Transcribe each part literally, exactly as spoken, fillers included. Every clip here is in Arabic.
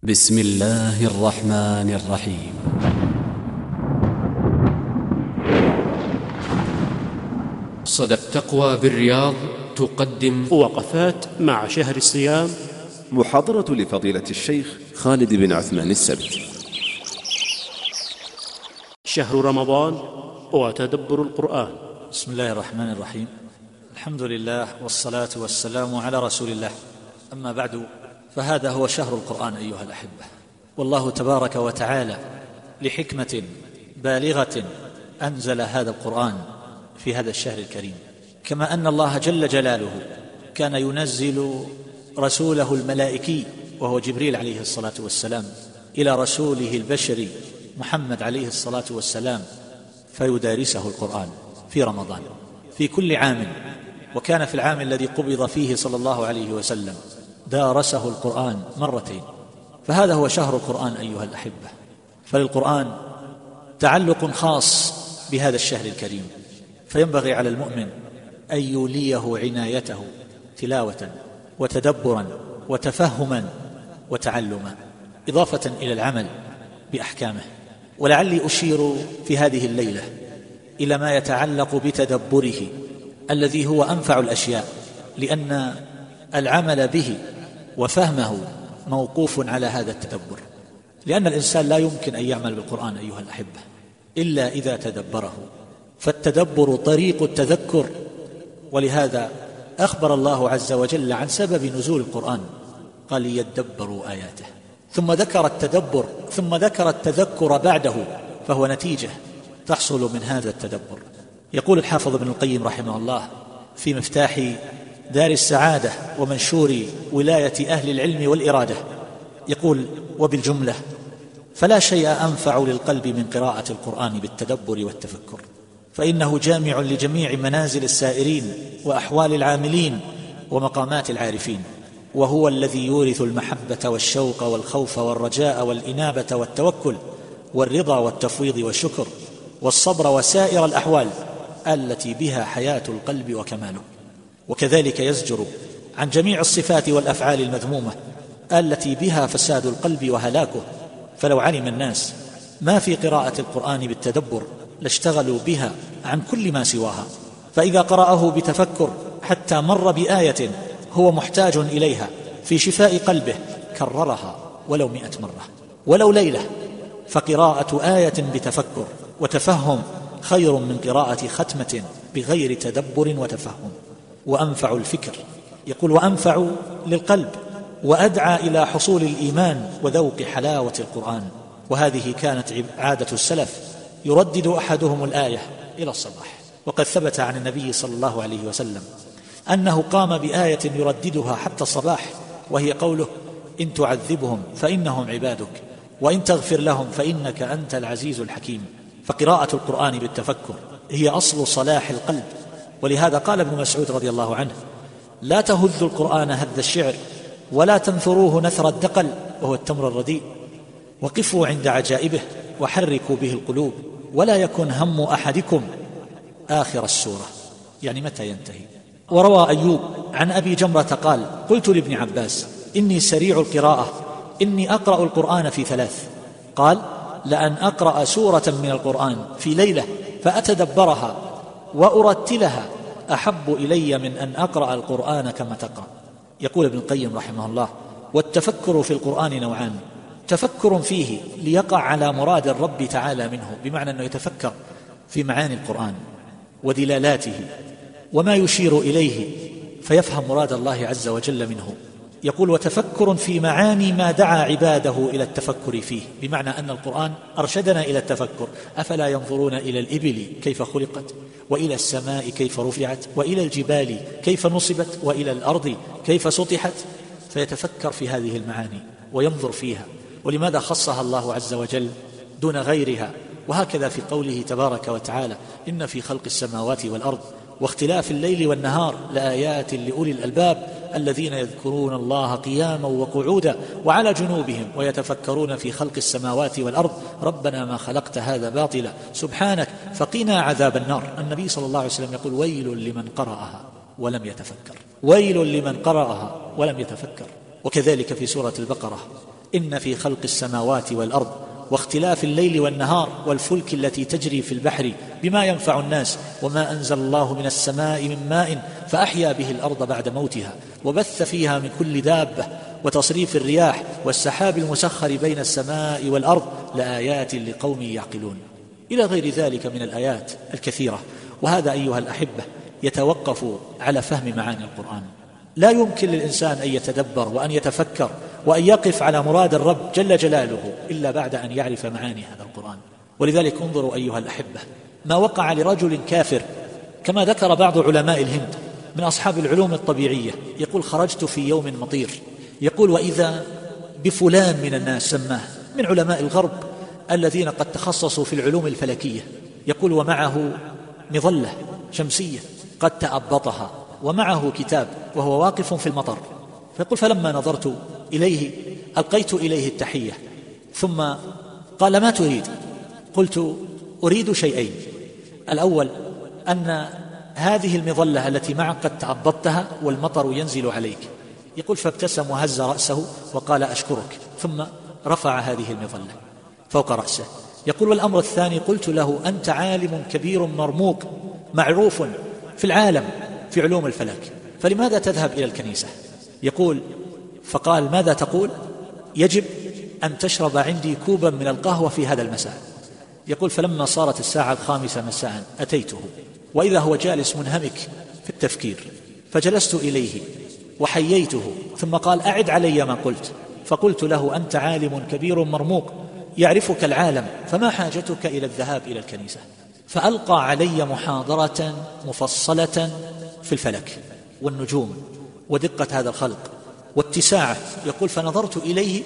بسم الله الرحمن الرحيم. صدى التقوى بالرياض تقدم وقفات مع شهر الصيام، محاضرة لفضيلة الشيخ خالد بن عثمان السبت. شهر رمضان وتدبر القرآن. بسم الله الرحمن الرحيم. الحمد لله والصلاة والسلام على رسول الله، أما بعد، فهذا هو شهر القرآن أيها الأحبة، والله تبارك وتعالى لحكمة بالغة أنزل هذا القرآن في هذا الشهر الكريم، كما أن الله جل جلاله كان ينزل رسوله الملائكي وهو جبريل عليه الصلاة والسلام إلى رسوله البشري محمد عليه الصلاة والسلام فيدارسه القرآن في رمضان في كل عام. وكان في العام الذي قبض فيه صلى الله عليه وسلم دارسه القرآن مرتين. فهذا هو شهر القرآن أيها الأحبة، فللقرآن تعلق خاص بهذا الشهر الكريم، فينبغي على المؤمن أن يوليه عنايته تلاوة وتدبرا وتفهما وتعلما، إضافة إلى العمل بأحكامه. ولعلي أشير في هذه الليلة إلى ما يتعلق بتدبره الذي هو أنفع الأشياء، لأن العمل به وفهمه موقوف على هذا التدبر، لأن الإنسان لا يمكن أن يعمل بالقرآن أيها الأحبة إلا إذا تدبره، فالتدبر طريق التذكر. ولهذا أخبر الله عز وجل عن سبب نزول القرآن، قال ليدبروا آياته، ثم ذكر التدبر ثم ذكر التذكر بعده، فهو نتيجة تحصل من هذا التدبر. يقول الحافظ ابن القيم رحمه الله في مفتاح دار السعادة ومنشور ولاية أهل العلم والإرادة، يقول: وبالجملة فلا شيء أنفع للقلب من قراءة القرآن بالتدبر والتفكر، فإنه جامع لجميع منازل السائرين وأحوال العاملين ومقامات العارفين، وهو الذي يورث المحبة والشوق والخوف والرجاء والإنابة والتوكل والرضا والتفويض والشكر والصبر وسائر الأحوال التي بها حياة القلب وكماله. وكذلك يزجر عن جميع الصفات والأفعال المذمومة التي بها فساد القلب وهلاكه. فلو علم الناس ما في قراءة القرآن بالتدبر لاشتغلوا بها عن كل ما سواها، فإذا قرأه بتفكر حتى مر بآية هو محتاج إليها في شفاء قلبه كررها ولو مئة مرة ولو ليلة. فقراءة آية بتفكر وتفهم خير من قراءة ختمة بغير تدبر وتفهم، وأنفع الفكر. يقول: وأنفع للقلب، وأدعى إلى حصول الإيمان وذوق حلاوة القرآن. وهذه كانت عادة السلف، يردد أحدهم الآية إلى الصباح. وقد ثبت عن النبي صلى الله عليه وسلم أنه قام بآية يرددها حتى الصباح، وهي قوله: إن تعذبهم فإنهم عبادك وإن تغفر لهم فإنك أنت العزيز الحكيم. فقراءة القرآن بالتفكر هي أصل صلاح القلب. ولهذا قال ابن مسعود رضي الله عنه: لا تهذوا القرآن هذ الشعر ولا تنثروه نثر الدقل، وهو التمر الرديء، وقفوا عند عجائبه وحركوا به القلوب، ولا يكن هم أحدكم آخر السورة، يعني متى ينتهي. وروى أيوب عن أبي جمرة قال: قلت لابن عباس: إني سريع القراءة، إني أقرأ القرآن في ثلاث. قال: لأن أقرأ سورة من القرآن في ليلة فأتدبرها وأرتلها أحب إلي من أن أقرأ القرآن كما تقرأ. يقول ابن القيم رحمه الله: والتفكر في القرآن نوعان: تفكر فيه ليقع على مراد الرب تعالى منه، بمعنى أنه يتفكر في معاني القرآن ودلالاته وما يشير إليه فيفهم مراد الله عز وجل منه. يقول: وتفكر في معاني ما دعا عباده إلى التفكر فيه، بمعنى أن القرآن أرشدنا إلى التفكر. أفلا ينظرون إلى الإبل كيف خلقت، وإلى السماء كيف رفعت، وإلى الجبال كيف نصبت، وإلى الأرض كيف سطحت. فيتفكر في هذه المعاني وينظر فيها، ولماذا خصها الله عز وجل دون غيرها. وهكذا في قوله تبارك وتعالى: إن في خلق السماوات والأرض واختلاف الليل والنهار لآيات لأولي الألباب الذين يذكرون الله قياما وقعودا وعلى جنوبهم ويتفكرون في خلق السماوات والأرض ربنا ما خلقت هذا باطلا سبحانك فقنا عذاب النار. النبي صلى الله عليه وسلم يقول: ويل لمن قرأها ولم يتفكر، ويل لمن قرأها ولم يتفكر. وكذلك في سورة البقرة إن في خلق السماوات والأرض واختلاف الليل والنهار والفلك التي تجري في البحر بما ينفع الناس وما أنزل الله من السماء من ماء فأحيا به الأرض بعد موتها وبث فيها من كل دابة وتصريف الرياح والسحاب المسخر بين السماء والأرض لآيات لقوم يعقلون، إلى غير ذلك من الآيات الكثيرة. وهذا أيها الأحبة يتوقف على فهم معاني القرآن. لا يمكن للإنسان أن يتدبر وأن يتفكر وأن يقف على مراد الرب جل جلاله إلا بعد أن يعرف معاني هذا القرآن. ولذلك انظروا أيها الأحبة ما وقع لرجل كافر كما ذكر بعض علماء الهند من أصحاب العلوم الطبيعية، يقول: خرجت في يوم مطير، يقول: وإذا بفلان من الناس سماه من علماء الغرب الذين قد تخصصوا في العلوم الفلكية، يقول: ومعه مظلة شمسية قد تأبطها ومعه كتاب وهو واقف في المطر. فيقول: فلما نظرت إليه ألقيت إليه التحية ثم قال: ما تريد؟ قلت: أريد شيئين، الأول أن هذه المظلة التي معك قد تأبطتها والمطر ينزل عليك. يقول: فابتسم وهز رأسه وقال: أشكرك، ثم رفع هذه المظلة فوق رأسه. يقول: والأمر الثاني قلت له: أنت عالم كبير مرموق معروف في العالم في علوم الفلك، فلماذا تذهب إلى الكنيسة؟ يقول: فقال: ماذا تقول؟ يجب أن تشرب عندي كوبا من القهوة في هذا المساء. يقول: فلما صارت الساعة الخامسة مساء أتيته وإذا هو جالس منهمك في التفكير، فجلست إليه وحييته ثم قال: أعد علي ما قلت. فقلت له: أنت عالم كبير مرموق يعرفك العالم، فما حاجتك إلى الذهاب إلى الكنيسة؟ فألقى علي محاضرة مفصلة في الفلك والنجوم ودقة هذا الخلق واتساعه. يقول: فنظرت إليه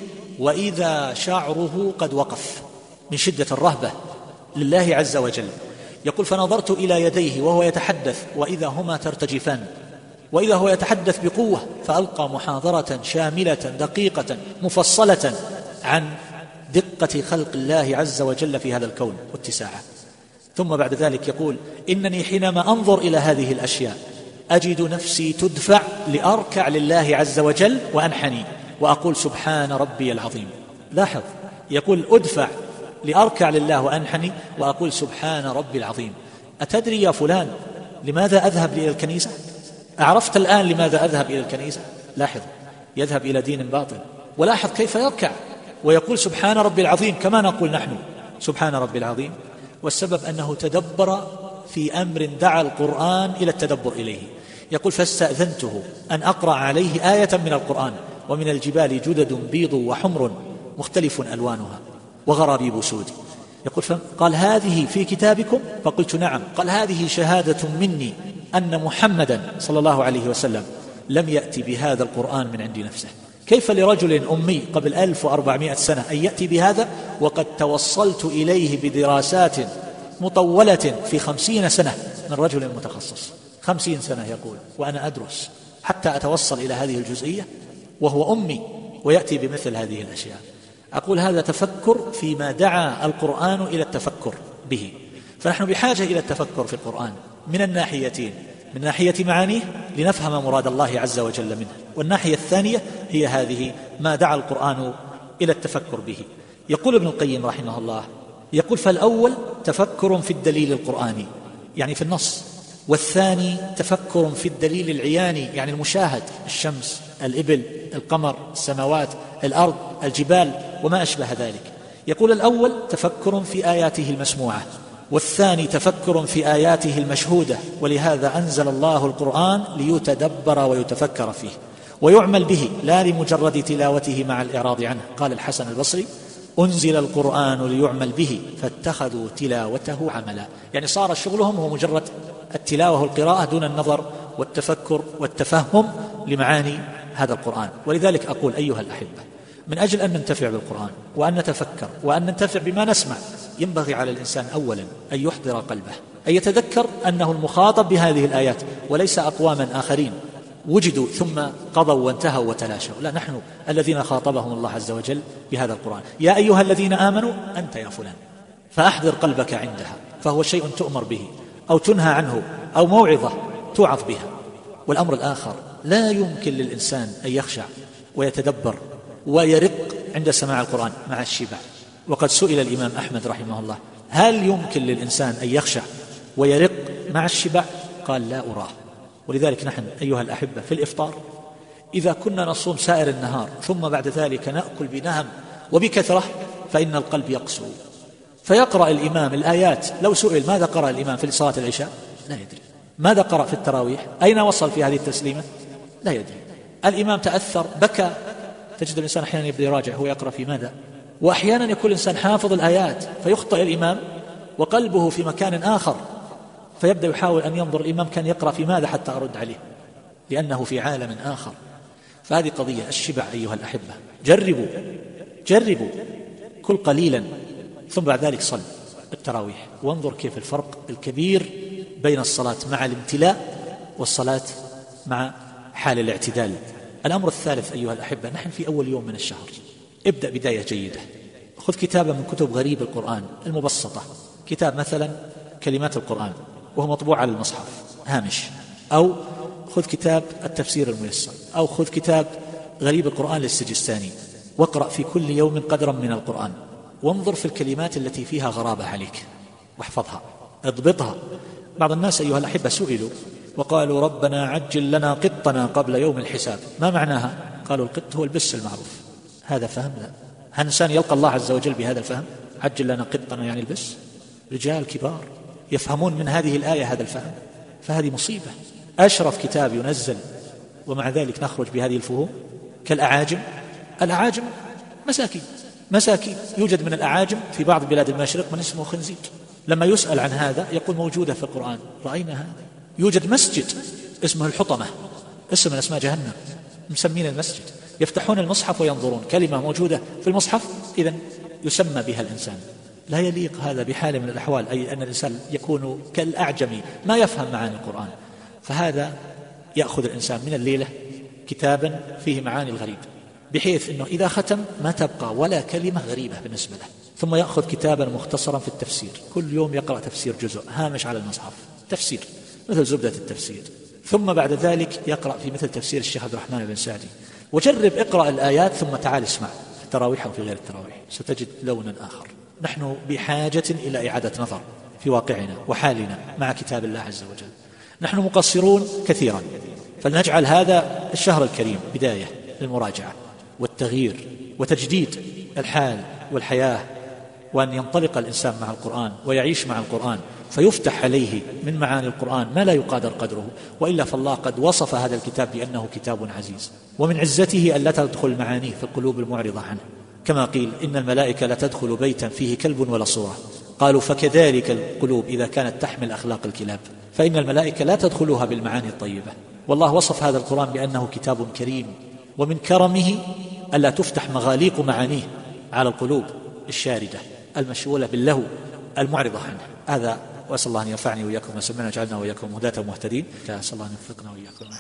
وإذا شعره قد وقف من شدة الرهبة لله عز وجل. يقول: فنظرت إلى يديه وهو يتحدث وإذا هما ترتجفان وإذا هو يتحدث بقوة، فألقى محاضرة شاملة دقيقة مفصلة عن دقة خلق الله عز وجل في هذا الكون واتساعه. ثم بعد ذلك يقول: إنني حينما أنظر إلى هذه الأشياء أجد نفسي تدفع لأركع لله عز وجل وأنحني وأقول: سبحان ربي العظيم. لاحظ، يقول: أدفع لأركع لله وأنحني وأقول: سبحان ربي العظيم. أتدري يا فلان لماذا أذهب إلى الكنيسة؟ أعرفت الآن لماذا أذهب إلى الكنيسة؟ لاحظ، يذهب إلى دين باطل، ولاحظ كيف يركع ويقول: سبحان ربي العظيم كما نقول نحن سبحان ربي العظيم. والسبب أنه تدبر في أمر دعا القرآن إلى التدبر إليه. يقول: فاستأذنته أن أقرأ عليه آية من القرآن: ومن الجبال جدد بيض وحمر مختلف ألوانها وغرابيب سود. يقول: قال: هذه في كتابكم؟ فقلت: نعم. قال: هذه شهادة مني أن محمدا صلى الله عليه وسلم لم يأتي بهذا القرآن من عند نفسه. كيف لرجل أمي قبل ألف وأربعمائة سنة أن يأتي بهذا وقد توصلت إليه بدراسات مطولة في خمسين سنة من رجل متخصص؟ خمسين سنة يقول وأنا أدرس حتى أتوصل إلى هذه الجزئية، وهو أمي ويأتي بمثل هذه الأشياء. أقول: هذا تفكر فيما دعا القرآن إلى التفكر به. فنحن بحاجة إلى التفكر في القرآن من الناحيتين: من ناحية معانيه لنفهم مراد الله عز وجل منه، والناحية الثانية هي هذه ما دعا القرآن إلى التفكر به. يقول ابن القيم رحمه الله، يقول: فالأول تفكر في الدليل القرآني يعني في النص، والثاني تفكر في الدليل العياني يعني المشاهد: الشمس، الإبل، القمر، السماوات، الأرض، الجبال وما أشبه ذلك. يقول: الأول تفكر في آياته المسموعة، والثاني تفكر في آياته المشهودة، ولهذا أنزل الله القرآن ليتدبر ويتفكر فيه ويعمل به لا لمجرد تلاوته مع الإعراض عنه. قال الحسن البصري: أنزل القرآن ليعمل به فاتخذوا تلاوته عملا. يعني صار شغلهم هو مجرد التلاوة والقراءة دون النظر والتفكر والتفهم لمعاني هذا القرآن. ولذلك أقول أيها الأحبة، من أجل أن ننتفع بالقرآن وأن نتفكر وأن ننتفع بما نسمع، ينبغي على الإنسان أولا أن يحضر قلبه، أن يتذكر أنه المخاطب بهذه الآيات وليس أقواما آخرين وجدوا ثم قضوا وانتهوا وتلاشوا. لا، نحن الذين خاطبهم الله عز وجل بهذا القرآن: يا أيها الذين آمنوا أنت يا فلان، فأحضر قلبك عندها، فهو شيء تؤمر به أو تنهى عنه أو موعظة توعظ بها. والأمر الآخر: لا يمكن للإنسان أن يخشع ويتدبر ويرق عند سماع القرآن مع الشبع. وقد سئل الإمام أحمد رحمه الله: هل يمكن للإنسان أن يخشع ويرق مع الشبع؟ قال: لا أراه. ولذلك نحن أيها الأحبة في الإفطار إذا كنا نصوم سائر النهار ثم بعد ذلك نأكل بنهم وبكثرة فإن القلب يقسو، فيقرأ الإمام الآيات. لو سئل ماذا قرأ الإمام في صلاة العشاء لا يدري، ماذا قرأ في التراويح، أين وصل في هذه التسليمة لا يدري. الإمام تأثر بكى، تجد الإنسان أحيانا يبدأ يراجع هو يقرأ في ماذا، وأحيانا يكون الإنسان حافظ الآيات فيخطئ الإمام وقلبه في مكان آخر، فيبدأ يحاول أن ينظر الإمام كان يقرأ في ماذا حتى أرد عليه، لأنه في عالم آخر. فهذه قضية الشبع أيها الأحبة. جربوا جربوا كل قليلا ثم بعد ذلك صل التراويح، وانظر كيف الفرق الكبير بين الصلاة مع الامتلاء والصلاة مع حال الاعتدال. الأمر الثالث أيها الأحبة، نحن في أول يوم من الشهر، ابدأ بداية جيدة. خذ كتابا من كتب غريب القرآن المبسطة، كتاب مثلا كلمات القرآن وهو مطبوع على المصحف هامش، أو خذ كتاب التفسير الميسر، أو خذ كتاب غريب القرآن للسجستاني، واقرأ في كل يوم قدرا من القرآن، وانظر في الكلمات التي فيها غرابة عليك واحفظها اضبطها. بعض الناس أيها الأحبة سئلوا وقالوا: ربنا عجل لنا قطنا قبل يوم الحساب، ما معناها؟ قالوا: القط هو البس المعروف. هذا فهم؟ لا. هل إنسان يلقى الله عز وجل بهذا الفهم؟ عجل لنا قطنا يعني البس؟ رجال كبار يفهمون من هذه الآية هذا الفهم، فهذه مصيبة. أشرف كتاب ينزل ومع ذلك نخرج بهذه الفهوم كالأعاجم. الأعاجم مساكين مساكين يوجد من الأعاجم في بعض بلاد المشرق من اسمه خنزير، لما يسأل عن هذا يقول موجودة في القرآن، رأينا هذا. يوجد مسجد اسمه الحطمة، اسم من أسماء جهنم، مسمين المسجد، يفتحون المصحف وينظرون كلمة موجودة في المصحف إذن يسمى بها الإنسان. لا يليق هذا بحال من الأحوال، أي أن الإنسان يكون كالأعجمي ما يفهم معاني القرآن. فهذا يأخذ الإنسان من الليلة كتابا فيه معاني الغريب، بحيث أنه إذا ختم ما تبقى ولا كلمة غريبة بالنسبة له. ثم يأخذ كتابا مختصرا في التفسير، كل يوم يقرأ تفسير جزء هامش على المصحف، تفسير مثل زبدة التفسير. ثم بعد ذلك يقرأ في مثل تفسير الشيخ عبد الرحمن بن سعدي. وجرب اقرأ الآيات ثم تعال اسمع في التراويح أو في غير التراويح، ستجد لونا آخر. نحن بحاجة إلى إعادة نظر في واقعنا وحالنا مع كتاب الله عز وجل. نحن مقصرون كثيرا، فلنجعل هذا الشهر الكريم بداية للمراجعة والتغيير وتجديد الحال والحياة، وأن ينطلق الإنسان مع القرآن ويعيش مع القرآن، فيفتح عليه من معاني القرآن ما لا يقادر قدره. وإلا فالله قد وصف هذا الكتاب بأنه كتاب عزيز، ومن عزته أن لا تدخل معانيه في القلوب المعرضة عنه، كما قيل: إن الملائكة لا تدخل بيتا فيه كلب ولا صورة. قالوا: فكذلك القلوب إذا كانت تحمل أخلاق الكلاب، فإن الملائكة لا تدخلها بالمعاني الطيبة. والله وصف هذا القرآن بأنه كتاب كريم، ومن كرمه ألا تفتح مغاليق معانيه على القلوب الشاردة المشغولة باللهو المعرضة عنه. هذا، وأسأل الله أن ينفعني وإياكم وسمعنا وجعلنا وإياكم هداة مهتدين. أسأل الله أن يوفقنا وإياكم.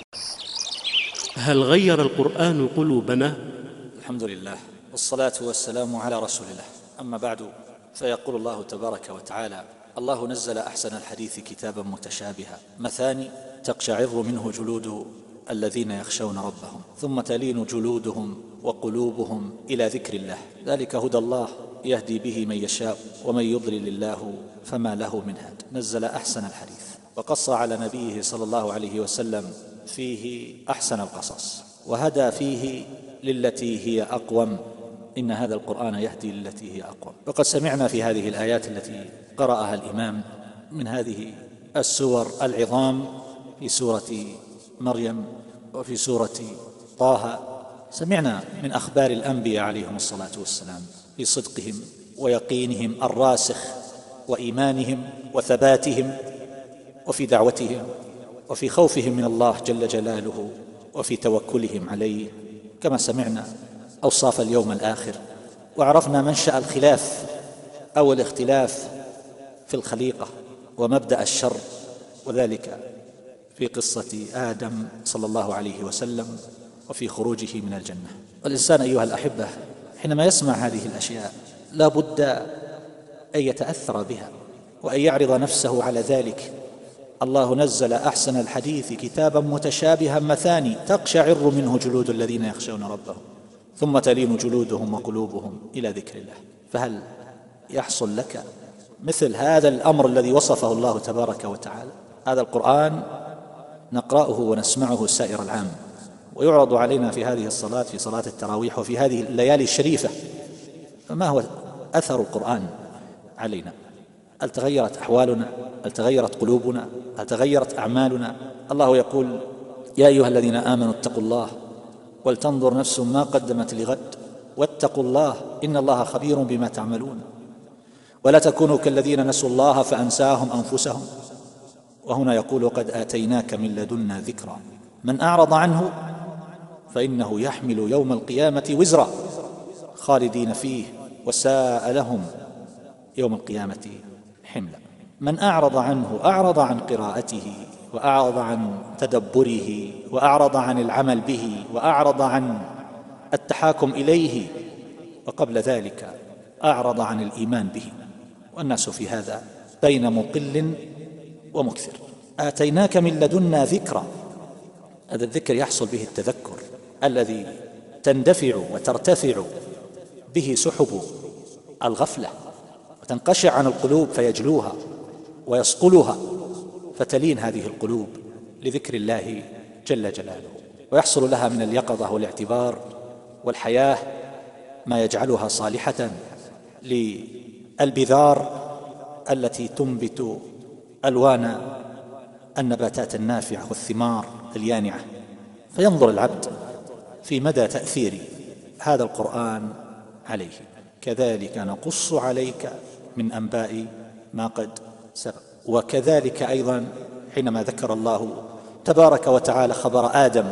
هل غير القرآن قلوبنا؟ الحمد لله والصلاة والسلام على رسول الله. أما بعد، فيقول الله تبارك وتعالى: الله نزل أحسن الحديث كتابا متشابها مثاني تقشعر منه جلود الذين يخشون ربهم ثم تلين جلودهم وقلوبهم إلى ذكر الله، ذلك هدى الله يهدي به من يشاء ومن يضلل الله فما له من هاد. نزل أحسن الحديث وقص على نبيه صلى الله عليه وسلم فيه أحسن القصص، وهدى فيه للتي هي أقوم، إن هذا القرآن يهدي للتي هي أقوم. وقد سمعنا في هذه الآيات التي قرأها الإمام من هذه السور العظام في سورة مريم وفي سورة طه، سمعنا من أخبار الأنبياء عليهم الصلاة والسلام في صدقهم ويقينهم الراسخ وإيمانهم وثباتهم وفي دعوتهم وفي خوفهم من الله جل جلاله وفي توكلهم عليه، كما سمعنا أوصاف اليوم الآخر، وعرفنا منشأ الخلاف أو الاختلاف في الخليقة ومبدأ الشر، وذلك في قصة آدم صلى الله عليه وسلم وفي خروجه من الجنة. والإنسان أيها الأحبة حينما يسمع هذه الأشياء لا بد أن يتأثر بها وأن يعرض نفسه على ذلك. الله نزل أحسن الحديث كتابا متشابها مثاني تقشعر منه جلود الذين يخشون ربهم ثم تلين جلودهم وقلوبهم إلى ذكر الله. فهل يحصل لك مثل هذا الأمر الذي وصفه الله تبارك وتعالى؟ هذا القرآن نقرأه ونسمعه سائر العام، ويعرض علينا في هذه الصلاة، في صلاة التراويح، وفي هذه الليالي الشريفة. فما هو أثر القرآن علينا؟ هل تغيرت أحوالنا؟ هل تغيرت قلوبنا؟ هل تغيرت أعمالنا؟ الله يقول: يا أيها الذين آمنوا اتقوا الله ولتنظر نفس ما قدمت لغد واتقوا الله إن الله خبير بما تعملون ولا تكونوا كالذين نسوا الله فأنساهم أنفسهم. وهنا يقول: قد آتيناك من لدنا ذكرا من أعرض عنه فإنه يحمل يوم القيامة وزرا خالدين فيه وساء لهم يوم القيامة حملا. من أعرض عنه أعرض عن قراءته، وأعرض عن تدبره، وأعرض عن العمل به، وأعرض عن التحاكم إليه، وقبل ذلك أعرض عن الإيمان به. والناس في هذا بين مقل ومكثر. آتيناك من لدنا ذكرا، هذا الذكر يحصل به التذكر الذي تندفع وترتفع به سحب الغفلة وتنقشع عن القلوب فيجلوها ويصقلها، فتلين هذه القلوب لذكر الله جل جلاله، ويحصل لها من اليقظة والاعتبار والحياة ما يجعلها صالحة للبذار التي تنبت ألوان النباتات النافعة والثمار اليانعة. فينظر العبد في مدى تأثير هذا القرآن عليه. كذلك نقص عليك من أنباء ما قد سبق. وكذلك أيضا حينما ذكر الله تبارك وتعالى خبر آدم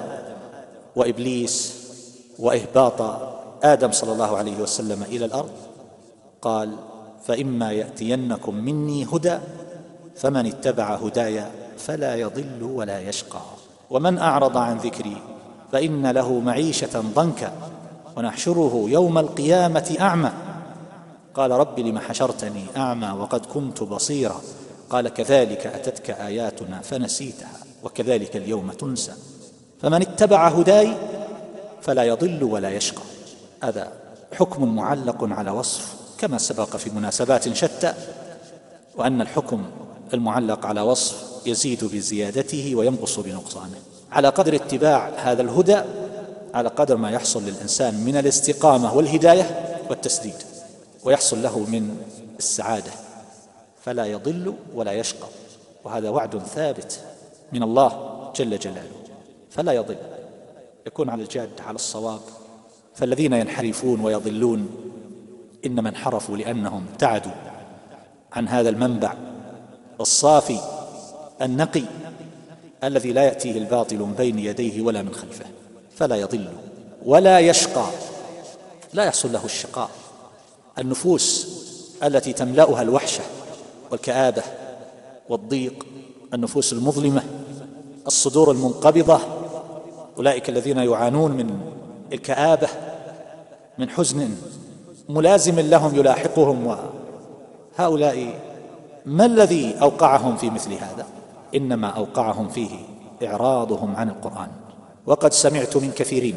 وإبليس وإهباط آدم صلى الله عليه وسلم إلى الأرض، قال: فإما يأتينكم مني هدى فمن اتبع هداي فلا يضل ولا يشقى ومن أعرض عن ذكري فإن له معيشة ضنكا ونحشره يوم القيامة أعمى قال رب لم حشرتني أعمى وقد كنت بصيرا قال كذلك أتتك آياتنا فنسيتها وكذلك اليوم تنسى فمن اتبع هداي فلا يضل ولا يشقى. هذا حكم معلق على وصف كما سبق في مناسبات شتى، وأن الحكم المعلق على وصف يزيد بزيادته وينقص بنقصانه على قدر اتباع هذا الهدى، على قدر ما يحصل للإنسان من الاستقامة والهداية والتسديد، ويحصل له من السعادة، فلا يضل ولا يشقى. وهذا وعد ثابت من الله جل جلاله، فلا يضل، يكون على الجاد على الصواب. فالذين ينحرفون ويضلون إنما انحرفوا لأنهم ابتعدوا عن هذا المنبع الصافي النقي الذي لا يأتيه الباطل من بين يديه ولا من خلفه، فلا يضل ولا يشقى. لا يحصل له الشقاء. النفوس التي تملأها الوحشة والكآبة والضيق، النفوس المظلمة، الصدور المنقبضة، أولئك الذين يعانون من الكآبة، من حزن ملازم لهم يلاحقهم، وهؤلاء ما الذي أوقعهم في مثل هذا؟ إنما أوقعهم فيه إعراضهم عن القرآن. وقد سمعت من كثيرين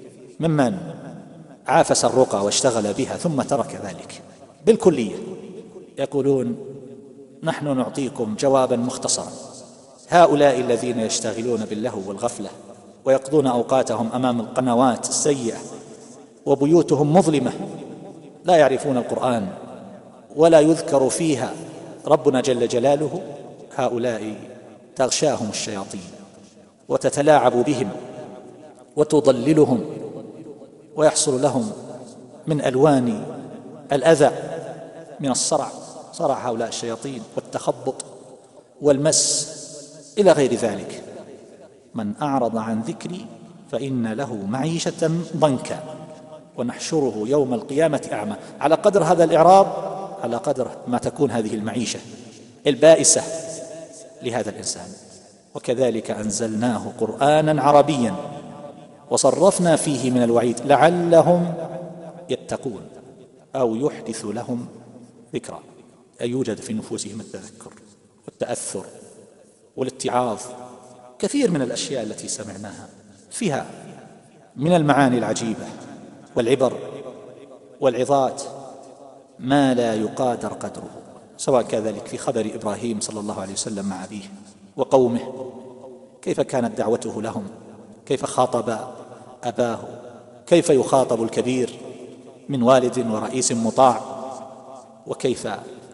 ممن عافس الرقى واشتغل بها ثم ترك ذلك بالكلية يقولون: نحن نعطيكم جوابا مختصرا، هؤلاء الذين يشتغلون باللهو والغفلة ويقضون أوقاتهم أمام القنوات السيئة وبيوتهم مظلمة لا يعرفون القرآن ولا يذكر فيها ربنا جل جلاله، هؤلاء تغشاهم الشياطين وتتلاعب بهم وتضللهم، ويحصل لهم من ألوان الأذى من الصرع، صرع هؤلاء الشياطين والتخبط والمس إلى غير ذلك. من أعرض عن ذكري فإن له معيشة ضنكا ونحشره يوم القيامة أعمى. على قدر هذا الإعراض على قدر ما تكون هذه المعيشة البائسة لهذا الإنسان. وكذلك أنزلناه قرآنا عربيا وصرفنا فيه من الوعيد لعلهم يتقون أو يحدث لهم ذكرى، أي يوجد في نفوسهم التذكر والتأثر والاتعاظ. كثير من الأشياء التي سمعناها فيها من المعاني العجيبة والعبر والعظات ما لا يقادر قدره، سواء كذلك في خبر إبراهيم صلى الله عليه وسلم مع أبيه وقومه، كيف كانت دعوته لهم، كيف خاطب أباه، كيف يخاطب الكبير من والد ورئيس مطاع، وكيف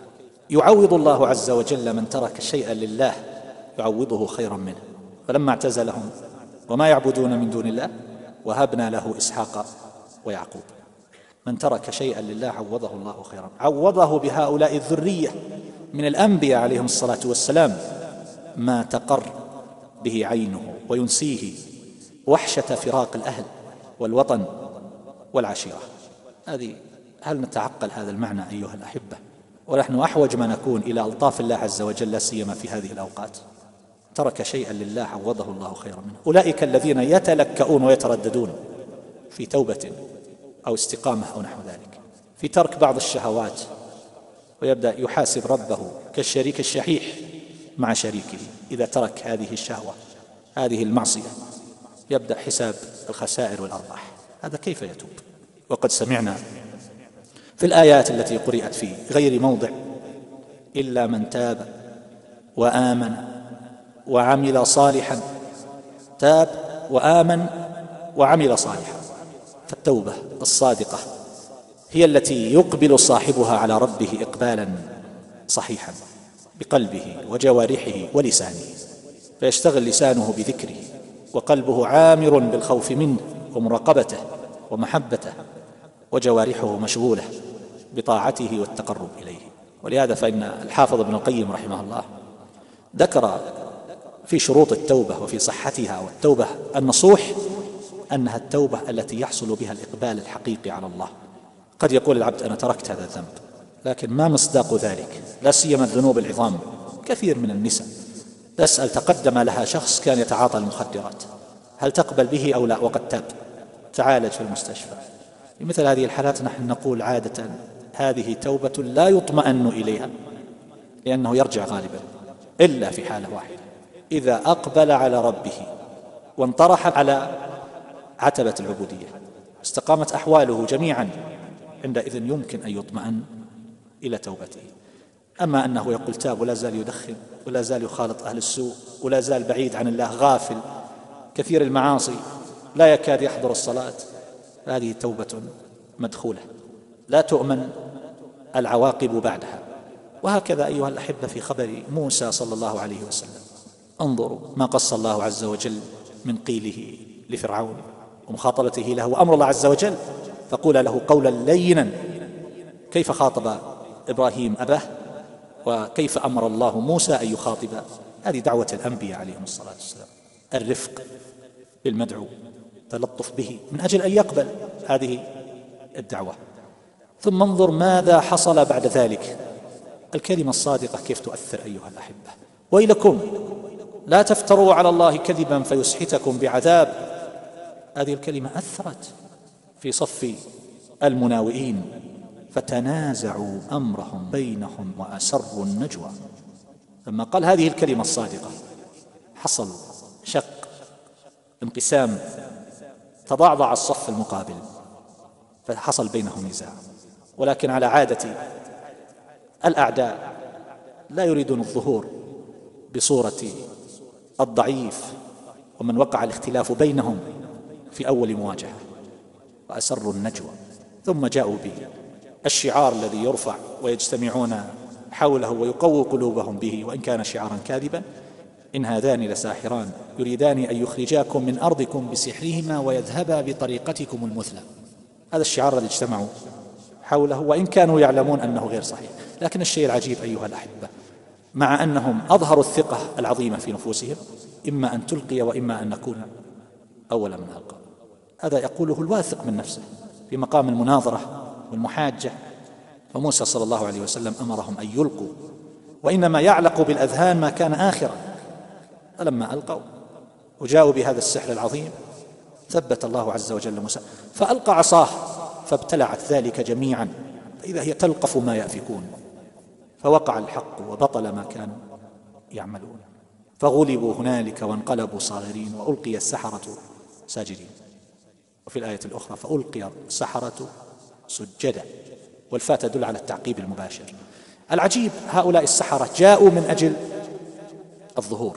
يعوض الله عز وجل من ترك شيئا لله يعوضه خيرا منه. فلما اعتزلهم وما يعبدون من دون الله وهبنا له إسحاق ويعقوب. من ترك شيئا لله عوضه الله خيرا، عوضه بهؤلاء الذرية من الأنبياء عليهم الصلاة والسلام ما تقر به عينه وينسيه وحشة فراق الأهل والوطن والعشيرة. هذه هل نتعقل هذا المعنى أيها الأحبة؟ ونحن أحوج ما نكون إلى ألطاف الله عز وجل، لا سيما في هذه الأوقات. ترك شيئا لله عوضه الله خيرا منه. أولئك الذين يتلكؤون ويترددون في توبة أو استقامة أو نحو ذلك، في ترك بعض الشهوات، ويبدأ يحاسب ربه كالشريك الشحيح مع شريكه إذا ترك هذه الشهوة هذه المعصية، يبدأ حساب الخسائر والأرباح. هذا كيف يتوب؟ وقد سمعنا في الآيات التي قرأت في غير موضع إلا من تاب وآمن وعمل صالحا. تاب وآمن وعمل صالحا. فالتوبة الصادقة هي التي يقبل صاحبها على ربه إقبالا صحيحا بقلبه وجوارحه ولسانه، فيشتغل لسانه بذكره وقلبه عامر بالخوف منه ومراقبته ومحبته، وجوارحه مشغولة بطاعته والتقرب إليه. ولهذا فإن الحافظ ابن القيم رحمه الله ذكر في شروط التوبة وفي صحتها والتوبة النصوح أنها التوبة التي يحصل بها الإقبال الحقيقي على الله. قد يقول العبد أنا تركت هذا الذنب، لكن ما مصداق ذلك؟ لا سيما الذنوب العظام. كثير من النساء تسأل تقدم لها شخص كان يتعاطى المخدرات، هل تقبل به أو لا وقد تاب، تعالج في المستشفى. في مثل هذه الحالات نحن نقول عادة هذه توبة لا يطمئن إليها، لأنه يرجع غالبا إلا في حالة واحدة، إذا أقبل على ربه وانطرح على عتبة العبودية استقامت أحواله جميعا، عندئذ يمكن أن يطمئن إلى توبته. أما أنه يقول تاب ولا زال يدخن ولا زال يخالط أهل السوء ولا زال بعيد عن الله غافل كثير المعاصي لا يكاد يحضر الصلاة، هذه توبة مدخولة لا تؤمن العواقب بعدها. وهكذا أيها الأحبة في خبر موسى صلى الله عليه وسلم، انظروا ما قص الله عز وجل من قيله لفرعون ومخاطبته له وأمر الله عز وجل فقول له قولا لينا. كيف خاطب إبراهيم أباه وكيف أمر الله موسى أن يخاطب؟ هذه دعوة الأنبياء عليهم الصلاة والسلام، الرفق بالمدعو، تلطف به من أجل أن يقبل هذه الدعوة. ثم انظر ماذا حصل بعد ذلك. الكلمة الصادقة كيف تؤثر أيها الأحبة. ويلكم لا تفتروا على الله كذبا فيسحتكم بعذاب. هذه الكلمة أثرت في صف المناوئين، فتنازعوا أمرهم بينهم وأسروا النجوى. لما قال هذه الكلمة الصادقة حصل شق، انقسام، تضعضع الصف المقابل، فحصل بينهم نزاع. ولكن على عادة الأعداء لا يريدون الظهور بصورة الضعيف ومن وقع الاختلاف بينهم في أول مواجهة، وأسروا النجوى. ثم جاءوا بالشعار الذي يرفع ويجتمعون حوله ويقوي قلوبهم به وإن كان شعارا كاذبا: إن هذان لساحران يريدان أن يخرجاكم من أرضكم بسحرهما ويذهبا بطريقتكم المثلى. هذا الشعار الذي اجتمعوا حوله وإن كانوا يعلمون أنه غير صحيح. لكن الشيء العجيب أيها الأحبة، مع أنهم أظهروا الثقة العظيمة في نفوسهم، إما أن تلقي وإما أن نكون أول من ألقى. هذا يقوله الواثق من نفسه في مقام المناظرة والمحاجة. فموسى صلى الله عليه وسلم أمرهم أن يلقوا، وإنما يعلق بالأذهان ما كان آخرا. فلما ألقوا وجاءوا بهذا السحر العظيم ثبت الله عز وجل موسى فألقى عصاه فابتلعت ذلك جميعا، فإذا هي تلقف ما يأفكون، فوقع الحق وبطل ما كانوا يعملون، فغلبوا هنالك وانقلبوا صاغرين وألقي السحرة ساجدين. وفي الآية الأخرى فألقي السحرة سجدا، والفاء تدل على التعقيب المباشر. العجيب هؤلاء السحرة جاءوا من أجل الظهور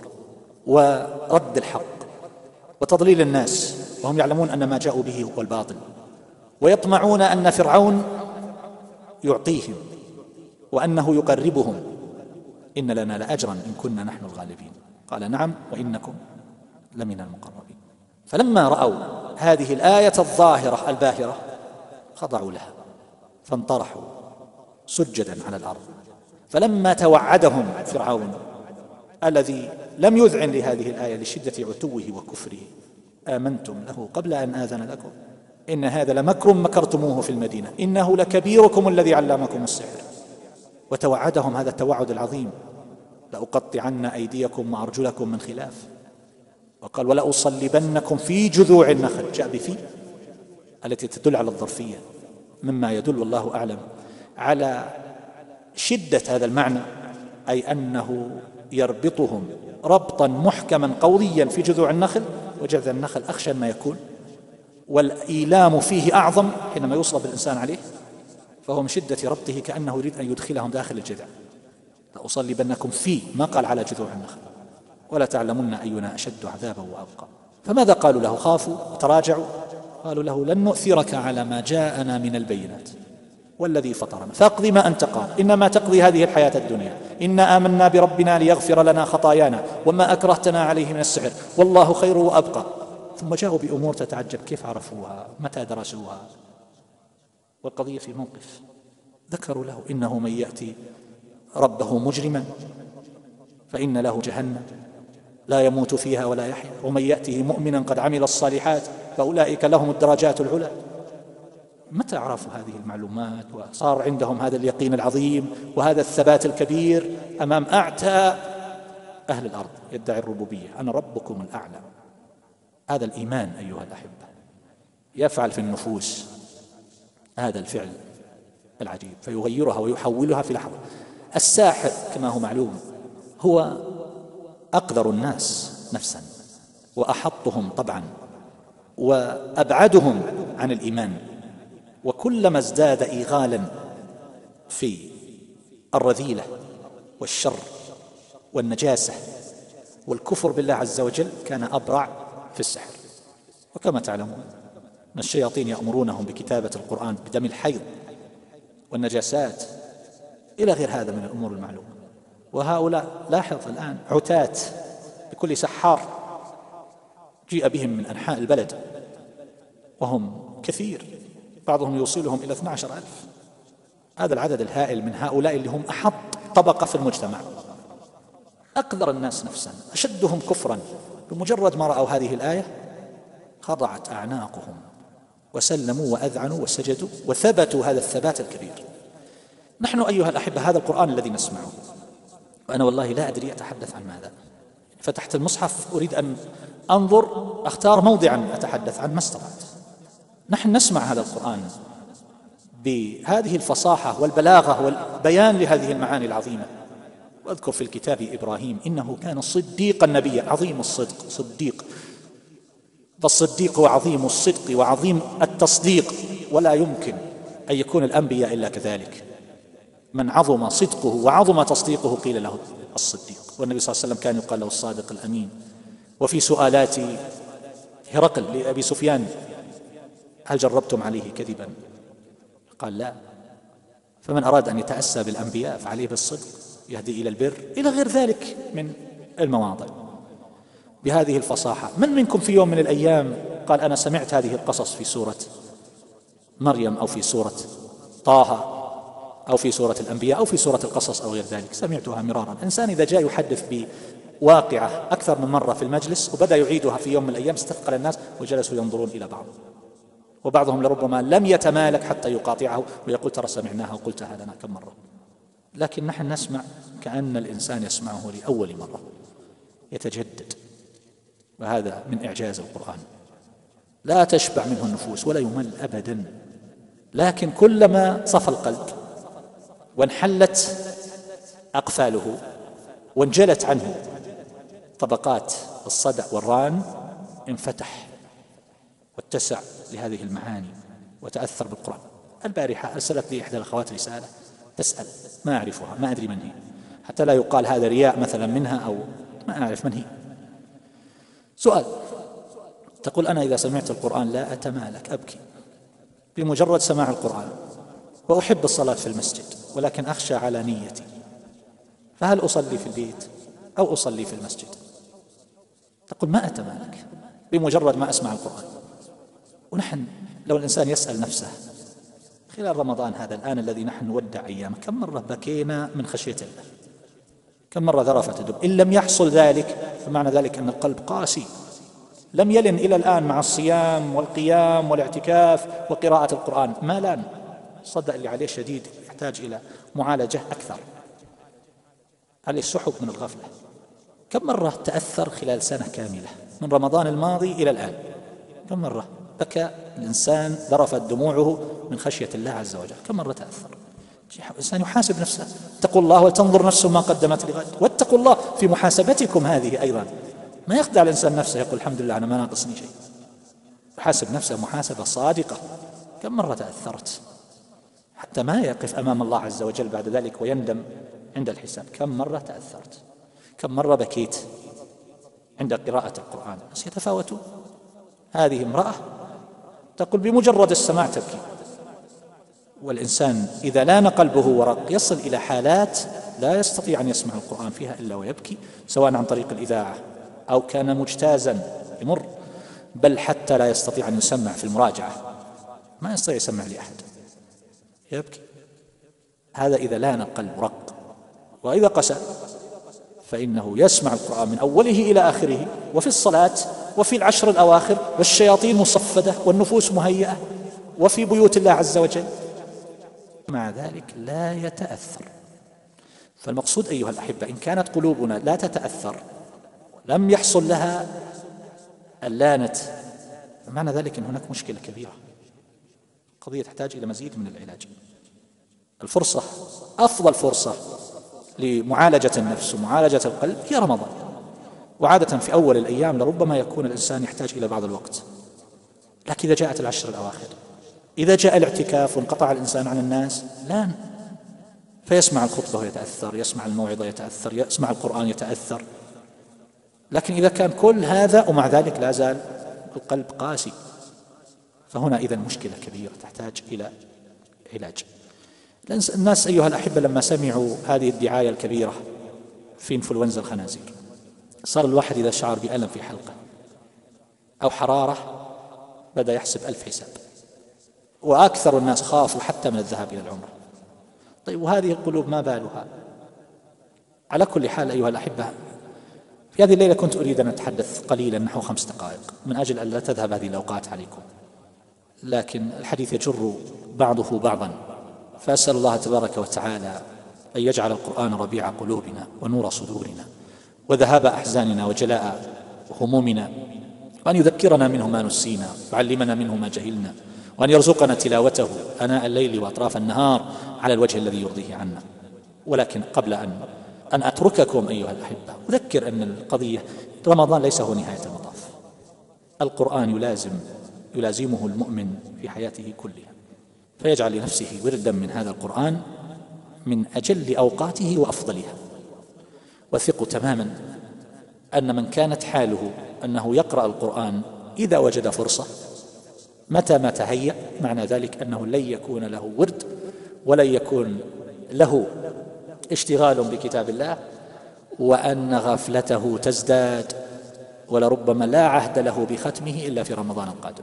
ورد الحق وتضليل الناس، وهم يعلمون أن ما جاءوا به هو الباطل، ويطمعون أن فرعون يعطيهم وأنه يقربهم. إن لنا لأجرا إن كنا نحن الغالبين. قال نعم وإنكم لمن المقربين. فلما رأوا هذه الآية الظاهرة الباهرة خضعوا لها فانطرحوا سجدا على الأرض. فلما توعدهم فرعون الذي لم يذعن لهذه الآية لشدة عتوه وكفره: آمنتم له قبل أن آذن لكم إن هذا لمكر مكرتموه في المدينة إنه لكبيركم الذي علمكم السحر. وتوعدهم هذا التوعد العظيم: لأقطعن أيديكم وأرجلكم من خلاف. وقال: ولأصلبنكم في جذوع النخل. جاء بفي التي تدل على الظرفية، مما يدل والله أعلم على شدة هذا المعنى، أي أنه يربطهم ربطا محكما قويا في جذوع النخل. وجذع النخل أخشن ما يكون، والإيلام فيه أعظم حينما يصلب الإنسان عليه، فهو من شدة ربطه كأنه يريد أن يدخلهم داخل الجذع. لأصلبنكم في، ما قال على جذوع النخل. ولا تعلمن أينا أشد عذابا وأبقى. فماذا قالوا له؟ خافوا وتراجعوا. قالوا له: لن نؤثرك على ما جاءنا من البينات والذي فطرنا فاقض ما أنت قاض إنما تقضي هذه الحياة الدنيا إنا آمنا بربنا ليغفر لنا خطايانا وما أكرهتنا عليه من السحر والله خير وأبقى. ثم جاءوا بأمور تتعجب كيف عرفوها، متى درسوها. والقضية في موقف ذكروا له: إنه من يأتي ربه مجرما فإن له جهنم لا يموت فيها ولا يحيا ومن يأته مؤمنا قد عمل الصالحات فأولئك لهم الدرجات العلى. متى عرفوا هذه المعلومات وصار عندهم هذا اليقين العظيم وهذا الثبات الكبير أمام أعتى أهل الأرض يدعي الربوبية: أنا ربكم الأعلى. هذا الإيمان أيها الأحبة يفعل في النفوس هذا الفعل العجيب فيغيرها ويحولها في لحظة. الساحر كما هو معلوم هو أقدر الناس نفسا وأحطهم طبعا وأبعدهم عن الإيمان، وكلما ازداد إيغالا في الرذيلة والشر والنجاسة والكفر بالله عز وجل كان أبرع في السحر. وكما تعلمون أن الشياطين يأمرونهم بكتابة القرآن بدم الحيض والنجاسات إلى غير هذا من الأمور المعلومة. وهؤلاء لاحظ الآن عتاة بكل سحار جيء بهم من أنحاء البلد وهم كثير، بعضهم يوصلهم إلى اثني عشر ألف. هذا العدد الهائل من هؤلاء اللي هم أحط طبقة في المجتمع، أقدر الناس نفسا، أشدهم كفرا. بمجرد ما رأوا هذه الآية خضعت أعناقهم وسلموا وأذعنوا وسجدوا وثبتوا هذا الثبات الكبير. نحن أيها الأحبة هذا القرآن الذي نسمعه، وأنا والله لا أدري أتحدث عن ماذا. فتحت المصحف أريد أن أنظر أختار موضعا أتحدث عن ما استطعت. نحن نسمع هذا القرآن بهذه الفصاحة والبلاغة والبيان لهذه المعاني العظيمة. وأذكر في الكتاب إبراهيم إنه كان صديقا نبيا، عظيم الصدق، صديق. فالصديق هو عظيم الصدق وعظيم التصديق، ولا يمكن أن يكون الأنبياء إلا كذلك. من عظم صدقه وعظم تصديقه قيل له الصديق. والنبي صلى الله عليه وسلم كان يقال له الصادق الأمين. وفي سؤالات هرقل لأبي سفيان: هل جربتم عليه كذبا؟ قال: لا. فمن أراد أن يتأسى بالأنبياء فعليه بالصدق يهدي إلى البر، إلى غير ذلك من المواضع بهذه الفصاحة. من منكم في يوم من الأيام قال: أنا سمعت هذه القصص في سورة مريم أو في سورة طه أو في سورة الأنبياء أو في سورة القصص أو غير ذلك، سمعتها مرارا. الإنسان إذا جاء يحدث بواقعة أكثر من مرة في المجلس وبدأ يعيدها في يوم من الأيام استثقل الناس وجلسوا ينظرون إلى بعض، وبعضهم لربما لم يتمالك حتى يقاطعه ويقول: ترى سمعناها وقلتها لنا كم مرة. لكن نحن نسمع كأن الإنسان يسمعه لأول مرة، يتجدد. وهذا من إعجاز القرآن، لا تشبع منه النفوس ولا يمل أبدا. لكن كلما صفى القلب وانحلت أقفاله وانجلت عنه طبقات الصدع والران انفتح واتسع لهذه المعاني وتأثر بالقرآن. البارحة أرسلت لي إحدى الأخوات رسالة تسأل، ما أعرفها، ما أدري من هي، حتى لا يقال هذا رياء مثلا منها أو ما أعرف من هي. سؤال، تقول: أنا إذا سمعت القرآن لا أتمالك، أبكي بمجرد سماع القرآن، وأحب الصلاة في المسجد، ولكن أخشى على نيتي، فهل أصلي في البيت أو أصلي في المسجد؟ تقول: ما أتمالك بمجرد ما أسمع القرآن. ونحن لو الإنسان يسأل نفسه خلال رمضان هذا الآن الذي نحن نودع أيامه، كم مرة بكينا من خشية الله؟ كم مرة ذرفت الدم؟ إن لم يحصل ذلك فمعنى ذلك أن القلب قاسي، لم يلن إلى الآن مع الصيام والقيام والاعتكاف وقراءة القرآن، ما لان. صدق اللي عليه شديد يحتاج إلى معالجة أكثر، عليه سحب من الغفلة. كم مرة تأثر خلال سنة كاملة من رمضان الماضي إلى الآن؟ كم مرة بكى الإنسان ذرفت دموعه من خشية الله عز وجل؟ كم مرة تأثر؟ الإنسان يحاسب نفسه. اتقوا الله ولتنظر نفس ما قدمت لغد، واتقوا الله في محاسبتكم هذه أيضا. ما يخدع الإنسان نفسه يقول الحمد لله أنا ما ناقصني شيء، يحاسب نفسه محاسبة صادقة. كم مرة تأثرت حتى ما يقف أمام الله عز وجل بعد ذلك ويندم عند الحساب؟ كم مرة تأثرت؟ كم مرة بكيت عند قراءة القرآن؟ بس يتفاوتون. هذه امرأة تقول بمجرد السماع تبكي. والإنسان إذا لان قلبه ورق يصل إلى حالات لا يستطيع أن يسمع القرآن فيها إلا ويبكي، سواء عن طريق الإذاعة أو كان مجتازا يمر، بل حتى لا يستطيع أن يسمع في المراجعة، ما يستطيع يسمع لأحد، يبكي. هذا إذا لان القلب رق. وإذا قسى فإنه يسمع القرآن من أوله إلى آخره، وفي الصلاة وفي العشر الأواخر، والشياطين مصفدة والنفوس مهيئة، وفي بيوت الله عز وجل، مع ذلك لا يتأثر. فالمقصود أيها الأحبة، إن كانت قلوبنا لا تتأثر، لم يحصل لها اللانة، معنى ذلك أن هناك مشكلة كبيرة، قضية تحتاج إلى مزيد من العلاج. الفرصة، أفضل فرصة لمعالجة النفس ومعالجة القلب هي رمضان. وعادة في أول الأيام لربما يكون الإنسان يحتاج إلى بعض الوقت، لكن إذا جاءت العشر الأواخر، إذا جاء الاعتكاف وانقطع الإنسان عن الناس، لان، فيسمع الخطبة ويتأثر، يسمع الموعظة يتأثر، يسمع القرآن يتأثر. لكن إذا كان كل هذا ومع ذلك لا زال القلب قاسي، فهنا إذن مشكلة كبيرة تحتاج إلى علاج. الناس أيها الأحبة لما سمعوا هذه الدعاية الكبيرة في انفلونزا الخنازير، صار الواحد إذا شعر بألم في حلقه أو حرارة بدأ يحسب ألف حساب، وأكثر الناس خافوا حتى من الذهاب إلى العمرة. طيب وهذه القلوب ما بالها؟ على كل حال أيها الأحبة، في هذه الليلة كنت أريد أن أتحدث قليلا نحو خمس دقائق من أجل أن لا تذهب هذه الأوقات عليكم، لكن الحديث يجر بعضه بعضا، فأسأل الله تبارك وتعالى أن يجعل القرآن ربيع قلوبنا ونور صدورنا وذهاب أحزاننا وجلاء همومنا، وأن يذكرنا منه ما نسينا ويعلمنا منه ما جهلنا، وأن يرزقنا تلاوته آناء الليل وأطراف النهار على الوجه الذي يرضيه عنا. ولكن قبل أن أن أترككم أيها الأحبة، أذكر أن القضية رمضان ليس هو نهاية المطاف. القرآن يلازم يلازمه المؤمن في حياته كلها، فيجعل لنفسه وردا من هذا القرآن من أجل أوقاته وأفضلها. وثقوا تماما أن من كانت حاله أنه يقرأ القرآن إذا وجد فرصة متى ما تهيأ، معنى ذلك أنه لن يكون له ورد ولن يكون له اشتغال بكتاب الله، وأن غفلته تزداد، ولربما لا عهد له بختمه إلا في رمضان القادم.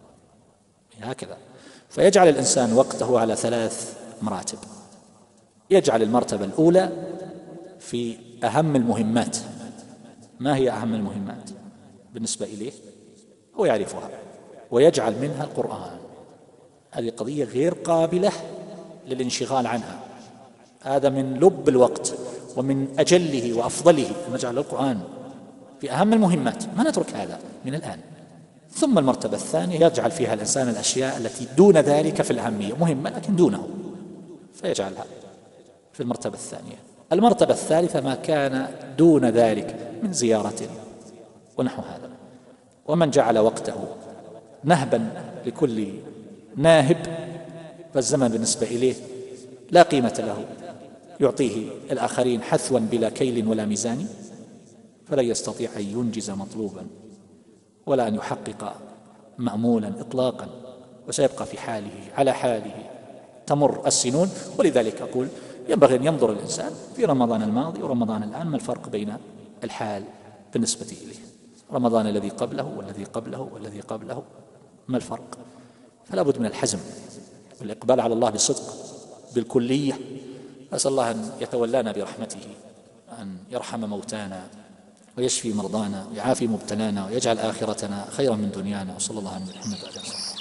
هكذا. فيجعل الإنسان وقته على ثلاث مراتب. يجعل المرتبة الأولى في أهم المهمات. ما هي أهم المهمات بالنسبة إليه؟ هو يعرفها، ويجعل منها القرآن. هذه قضية غير قابلة للانشغال عنها، هذا من لب الوقت ومن أجله وأفضله أن نجعل القرآن في أهم المهمات، ما نترك هذا من الآن. ثم المرتبة الثانية يجعل فيها الإنسان الأشياء التي دون ذلك في الأهمية، مهمة لكن دونه، فيجعلها في المرتبة الثانية. المرتبة الثالثة ما كان دون ذلك من زيارة ونحو هذا. ومن جعل وقته نهبا لكل ناهب، فالزمن بالنسبة إليه لا قيمة له، يعطيه الآخرين حثوا بلا كيل ولا ميزان، فلن يستطيع أن ينجز مطلوبا ولا أن يحقق مأمولا إطلاقا، وسيبقى في حاله على حاله تمر السنون. ولذلك أقول ينبغي أن ينظر الإنسان في رمضان الماضي ورمضان الآن ما الفرق بين الحال بالنسبة إليه، رمضان الذي قبله والذي قبله والذي قبله، ما الفرق؟ فلا بد من الحزم والإقبال على الله بصدق بالكلية. أسأل الله أن يتولانا برحمته، أن يرحم موتانا ويشفي مرضانا ويعافي مبتلانا ويجعل آخرتنا خيرا من دنيانا. وصلى الله على محمد وعلى آله وسلم.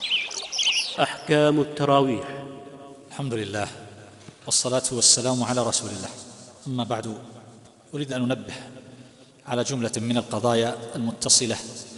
أحكام التراويح. الحمد لله والصلاة والسلام على رسول الله. أما بعد، أريد أن أنبه على جملة من القضايا المتصلة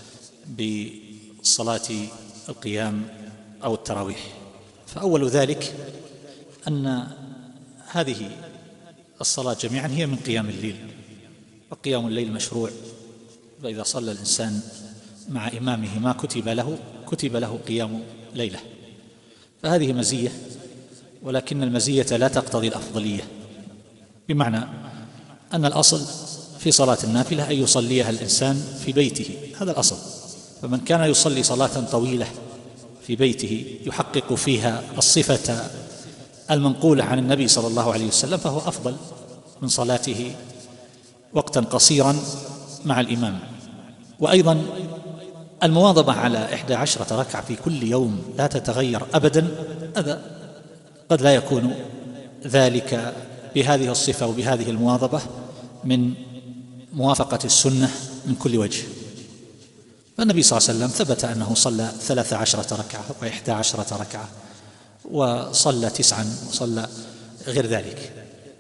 بصلاة القيام أو التراويح. فأول ذلك أن هذه الصلاة جميعا هي من قيام الليل، وقيام الليل مشروع، فإذا صلى الإنسان مع إمامه ما كتب له كتب له قيام ليلة، فهذه مزية، ولكن المزية لا تقتضي الأفضلية، بمعنى أن الأصل في صلاة النافلة أن يصليها الإنسان في بيته، هذا الأصل. فمن كان يصلي صلاة طويلة في بيته يحقق فيها الصفة المنقولة عن النبي صلى الله عليه وسلم فهو أفضل من صلاته وقتا قصيرا مع الإمام. وأيضا المواظبة على إحدى عشرة ركعة في كل يوم لا تتغير أبدا، هذا قد لا يكون ذلك بهذه الصفة وبهذه المواظبة من موافقة السنة من كل وجه. فالنبي صلى الله عليه وسلم ثبت أنه صلى ثلاث عشرة ركعة وإحدى عشرة ركعة، وصلى تسعا وصلى غير ذلك.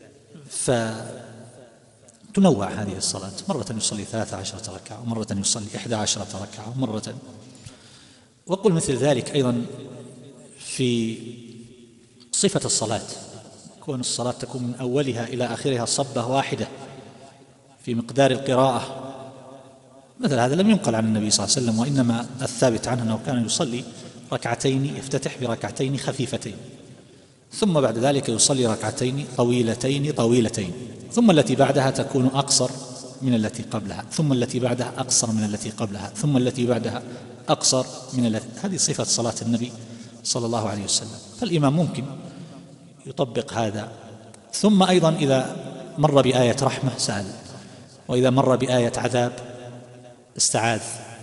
فتنوع هذه الصلاة، مرة يصلي ثلاث عشرة ركعة، ومرة يصلي إحدى عشرة ركعة، ومرة. وقل مثل ذلك أيضا في صفة الصلاة، كون الصلاة تكون من أولها إلى آخرها صبة واحدة في مقدار القراءة، مثل هذا لم ينقل عن النبي صلى الله عليه وسلم، وإنما الثابت عنه أنه كان يصلي ركعتين يفتتح بركعتين خفيفتين، ثم بعد ذلك يصلي ركعتين طويلتين طويلتين، ثم التي بعدها تكون أقصر من التي قبلها، ثم التي بعدها أقصر من التي قبلها، ثم التي بعدها أقصر من التي. هذه صفة صلاة النبي صلى الله عليه وسلم، فالإمام ممكن يطبق هذا. ثم أيضا إذا مر بآية رحمة سأل، وإذا مر بآية عذاب استعاذ،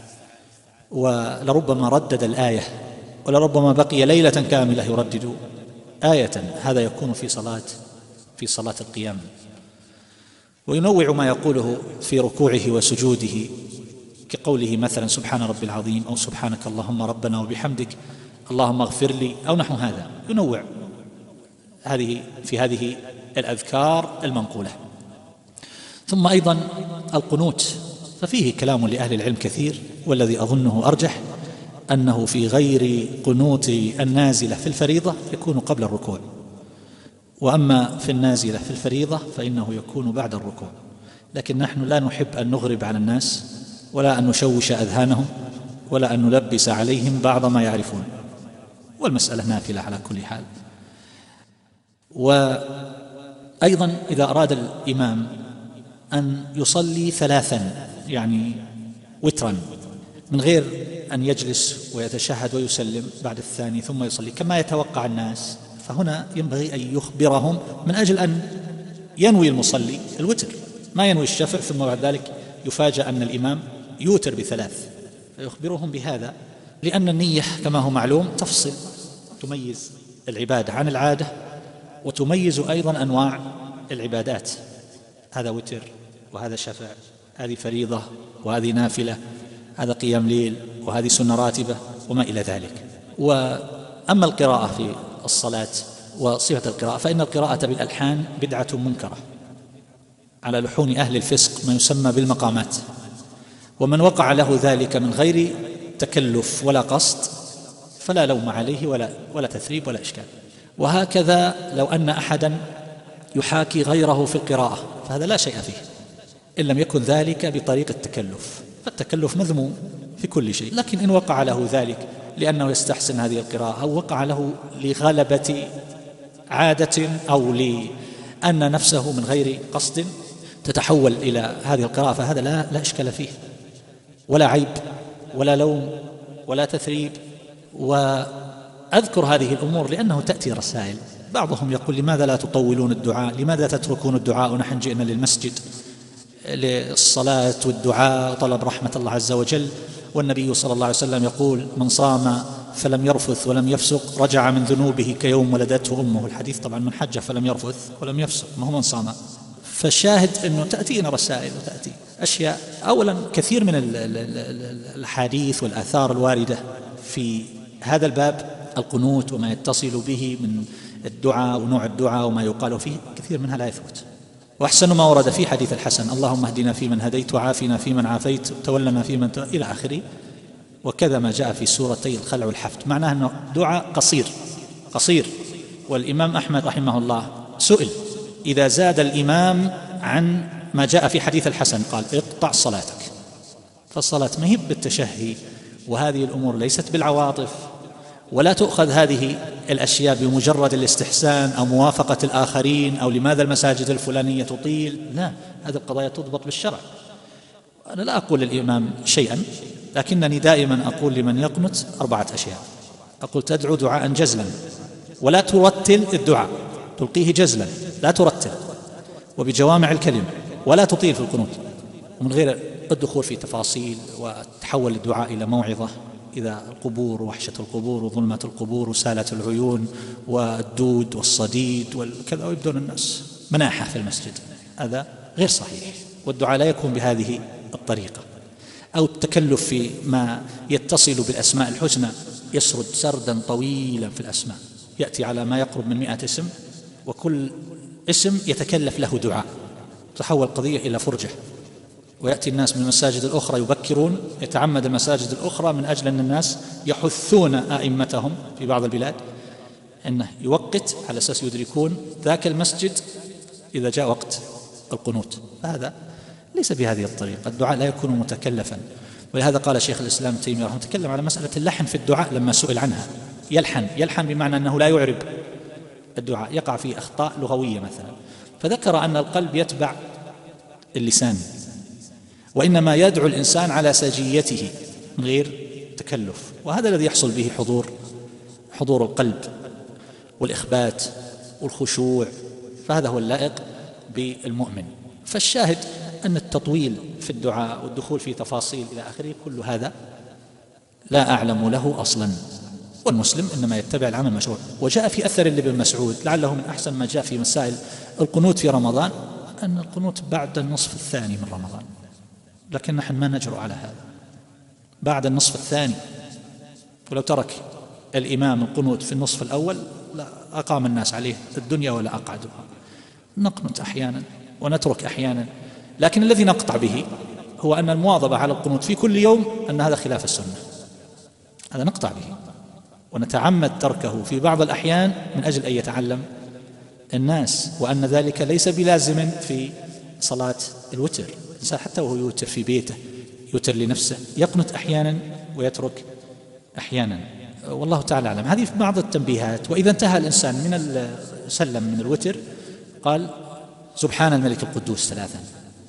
ولربما ردد الآية، ولربما بقي ليلة كاملة يردد آية. هذا يكون في صلاة في صلاة القيام. وينوع ما يقوله في ركوعه وسجوده، كقوله مثلا سبحان ربي العظيم، أو سبحانك اللهم ربنا وبحمدك اللهم اغفر لي، أو نحو هذا. ينوع هذه في هذه الأذكار المنقولة. ثم أيضا القنوت، ففيه كلام لأهل العلم كثير، والذي أظنه أرجح أنه في غير قنوت النازلة في الفريضة يكون قبل الركوع، وأما في النازلة في الفريضة فإنه يكون بعد الركوع. لكن نحن لا نحب أن نغرب على الناس، ولا أن نشوش أذهانهم، ولا أن نلبس عليهم بعض ما يعرفون، والمسألة نافلة على كل حال. وأيضا إذا أراد الإمام أن يصلي ثلاثا، يعني وترا، من غير أن يجلس ويتشهد ويسلم بعد الثاني ثم يصلي كما يتوقع الناس، فهنا ينبغي أن يخبرهم من أجل أن ينوي المصلي الوتر، ما ينوي الشفع ثم بعد ذلك يفاجأ أن الإمام يوتر بثلاث، فيخبرهم بهذا، لأن النية كما هو معلوم تفصل، تميز العبادة عن العادة، وتميز أيضا أنواع العبادات، هذا وتر وهذا شفع، هذه فريضة وهذه نافلة، هذا قيام ليل وهذه سنة راتبة وما إلى ذلك. وأما القراءة في الصلاة وصفة القراءة، فإن القراءة بالألحان بدعة منكرة على لحون أهل الفسق، ما يسمى بالمقامات، ومن وقع له ذلك من غير تكلف ولا قصد فلا لوم عليه ولا, ولا تثريب ولا إشكال. وهكذا لو أن أحدا يحاكي غيره في القراءة فهذا لا شيء فيه، إن لم يكن ذلك بطريق التكلف، فالتكلف مذموم في كل شيء. لكن إن وقع له ذلك لأنه يستحسن هذه القراءة، أو وقع له لغلبة عادة، أو لأن نفسه من غير قصد تتحول إلى هذه القراءة، فهذا لا, لا إشكال فيه، ولا عيب ولا لوم ولا تثريب. وأذكر هذه الأمور لأنه تأتي رسائل، بعضهم يقول: لماذا لا تطولون الدعاء؟ لماذا تتركون الدعاء ونحن جئنا للمسجد للصلاة والدعاء وطلب رحمة الله عز وجل؟ والنبي صلى الله عليه وسلم يقول: من صام فلم يرفث ولم يفسق رجع من ذنوبه كيوم ولدته أمه. الحديث طبعا من حج فلم يرفث ولم يفسق، ما هو من صام. فالشاهد أنه تأتينا رسائل وتأتي أشياء. أولا كثير من الأحاديث والآثار الواردة في هذا الباب، القنوت وما يتصل به من الدعاء ونوع الدعاء وما يقال فيه، كثير منها لا يثبت. وأحسن ما ورد في حديث الحسن: اللهم اهدنا فيمن هديت وعافنا فيمن عافيت وتولنا فيمن توليت، إلى آخره. وكذا ما جاء في سورتي الخلع والحفظ، معناه أنه دعاء قصير قصير. والإمام أحمد رحمه الله سئل: إذا زاد الإمام عن ما جاء في حديث الحسن قال: اقطع صلاتك. فالصلاة ما هي بالتشهي، وهذه الأمور ليست بالعواطف، ولا تؤخذ هذه الأشياء بمجرد الاستحسان أو موافقة الآخرين أو لماذا المساجد الفلانية تطيل. لا، هذه القضايا تضبط بالشرع. أنا لا أقول للإمام شيئا، لكنني دائما أقول لمن يقنت أربعة أشياء. أقول: تدعو دعاء جزلا، ولا ترتل الدعاء، تلقيه جزلا لا ترتل، وبجوامع الكلم، ولا تطيل في القنوت، ومن غير الدخول في تفاصيل وتحول الدعاء إلى موعظة. إذا القبور وحشة القبور وظلمة القبور وسالة العيون والدود والصديد والكذا، ويبدون الناس مناحة في المسجد، هذا غير صحيح. والدعاء لا يكون بهذه الطريقة. أو التكلف في ما يتصل بالأسماء الحسنى، يسرد سردا طويلا في الأسماء، يأتي على ما يقرب من مئة اسم، وكل اسم يتكلف له دعاء، تحول القضية إلى فرجة. ويأتي الناس من المساجد الأخرى يبكرون، يتعمد المساجد الأخرى من أجل أن الناس يحثون أئمتهم في بعض البلاد أنه يوقت على أساس يدركون ذاك المسجد إذا جاء وقت القنوت. فهذا ليس بهذه الطريقة، الدعاء لا يكون متكلفا. ولهذا قال شيخ الإسلام ابن تيمية رحمه الله تكلم على مسألة اللحن في الدعاء لما سئل عنها. يلحن يلحن بمعنى أنه لا يعرب الدعاء، يقع فيه أخطاء لغوية مثلا، فذكر أن القلب يتبع اللسان، وإنما يدعو الإنسان على سجيته من غير تكلف، وهذا الذي يحصل به حضور حضور القلب والإخبات والخشوع، فهذا هو اللائق بالمؤمن. فالشاهد أن التطويل في الدعاء والدخول في تفاصيل إلى آخره كل هذا لا أعلم له أصلا، والمسلم إنما يتبع العمل المشروع. وجاء في أثر لابن مسعود لعله من أحسن ما جاء في مسائل القنوت في رمضان أن القنوت بعد النصف الثاني من رمضان، لكن نحن ما نجرؤ على هذا بعد النصف الثاني. ولو ترك الإمام القنوت في النصف الأول لا أقام الناس عليه الدنيا ولا أقعدها. نقنت أحيانا ونترك أحيانا، لكن الذي نقطع به هو أن المواظبة على القنوت في كل يوم أن هذا خلاف السنة، هذا نقطع به، ونتعمد تركه في بعض الأحيان من أجل أن يتعلم الناس، وأن ذلك ليس بلازم في صلاة الوتر. الإنسان حتى وهو يوتر في بيته يوتر لنفسه، يقنت أحيانا ويترك أحيانا، والله تعالى أعلم. هذه بعض التنبيهات. وإذا انتهى الإنسان من سلم من الوتر قال سبحان الملك القدوس ثلاثا،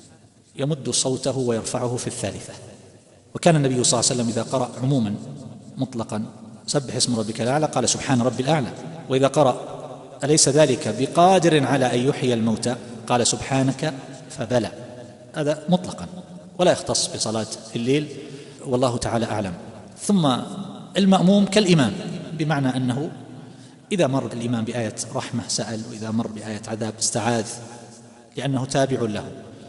يمد صوته ويرفعه في الثالثة. وكان النبي صلى الله عليه وسلم إذا قرأ عموما مطلقا سبح اسم ربك الأعلى قال سبحان ربي الأعلى، وإذا قرأ أليس ذلك بقادر على أن يحيي الموتى قال سبحانك فبلى، هذا مطلقا ولا يختص بصلاة الليل، والله تعالى أعلم. ثم المأموم كالإمام، بمعنى أنه إذا مر الإمام بآية رحمة سأل، وإذا مر بآية عذاب استعاذ، لأنه تابع له.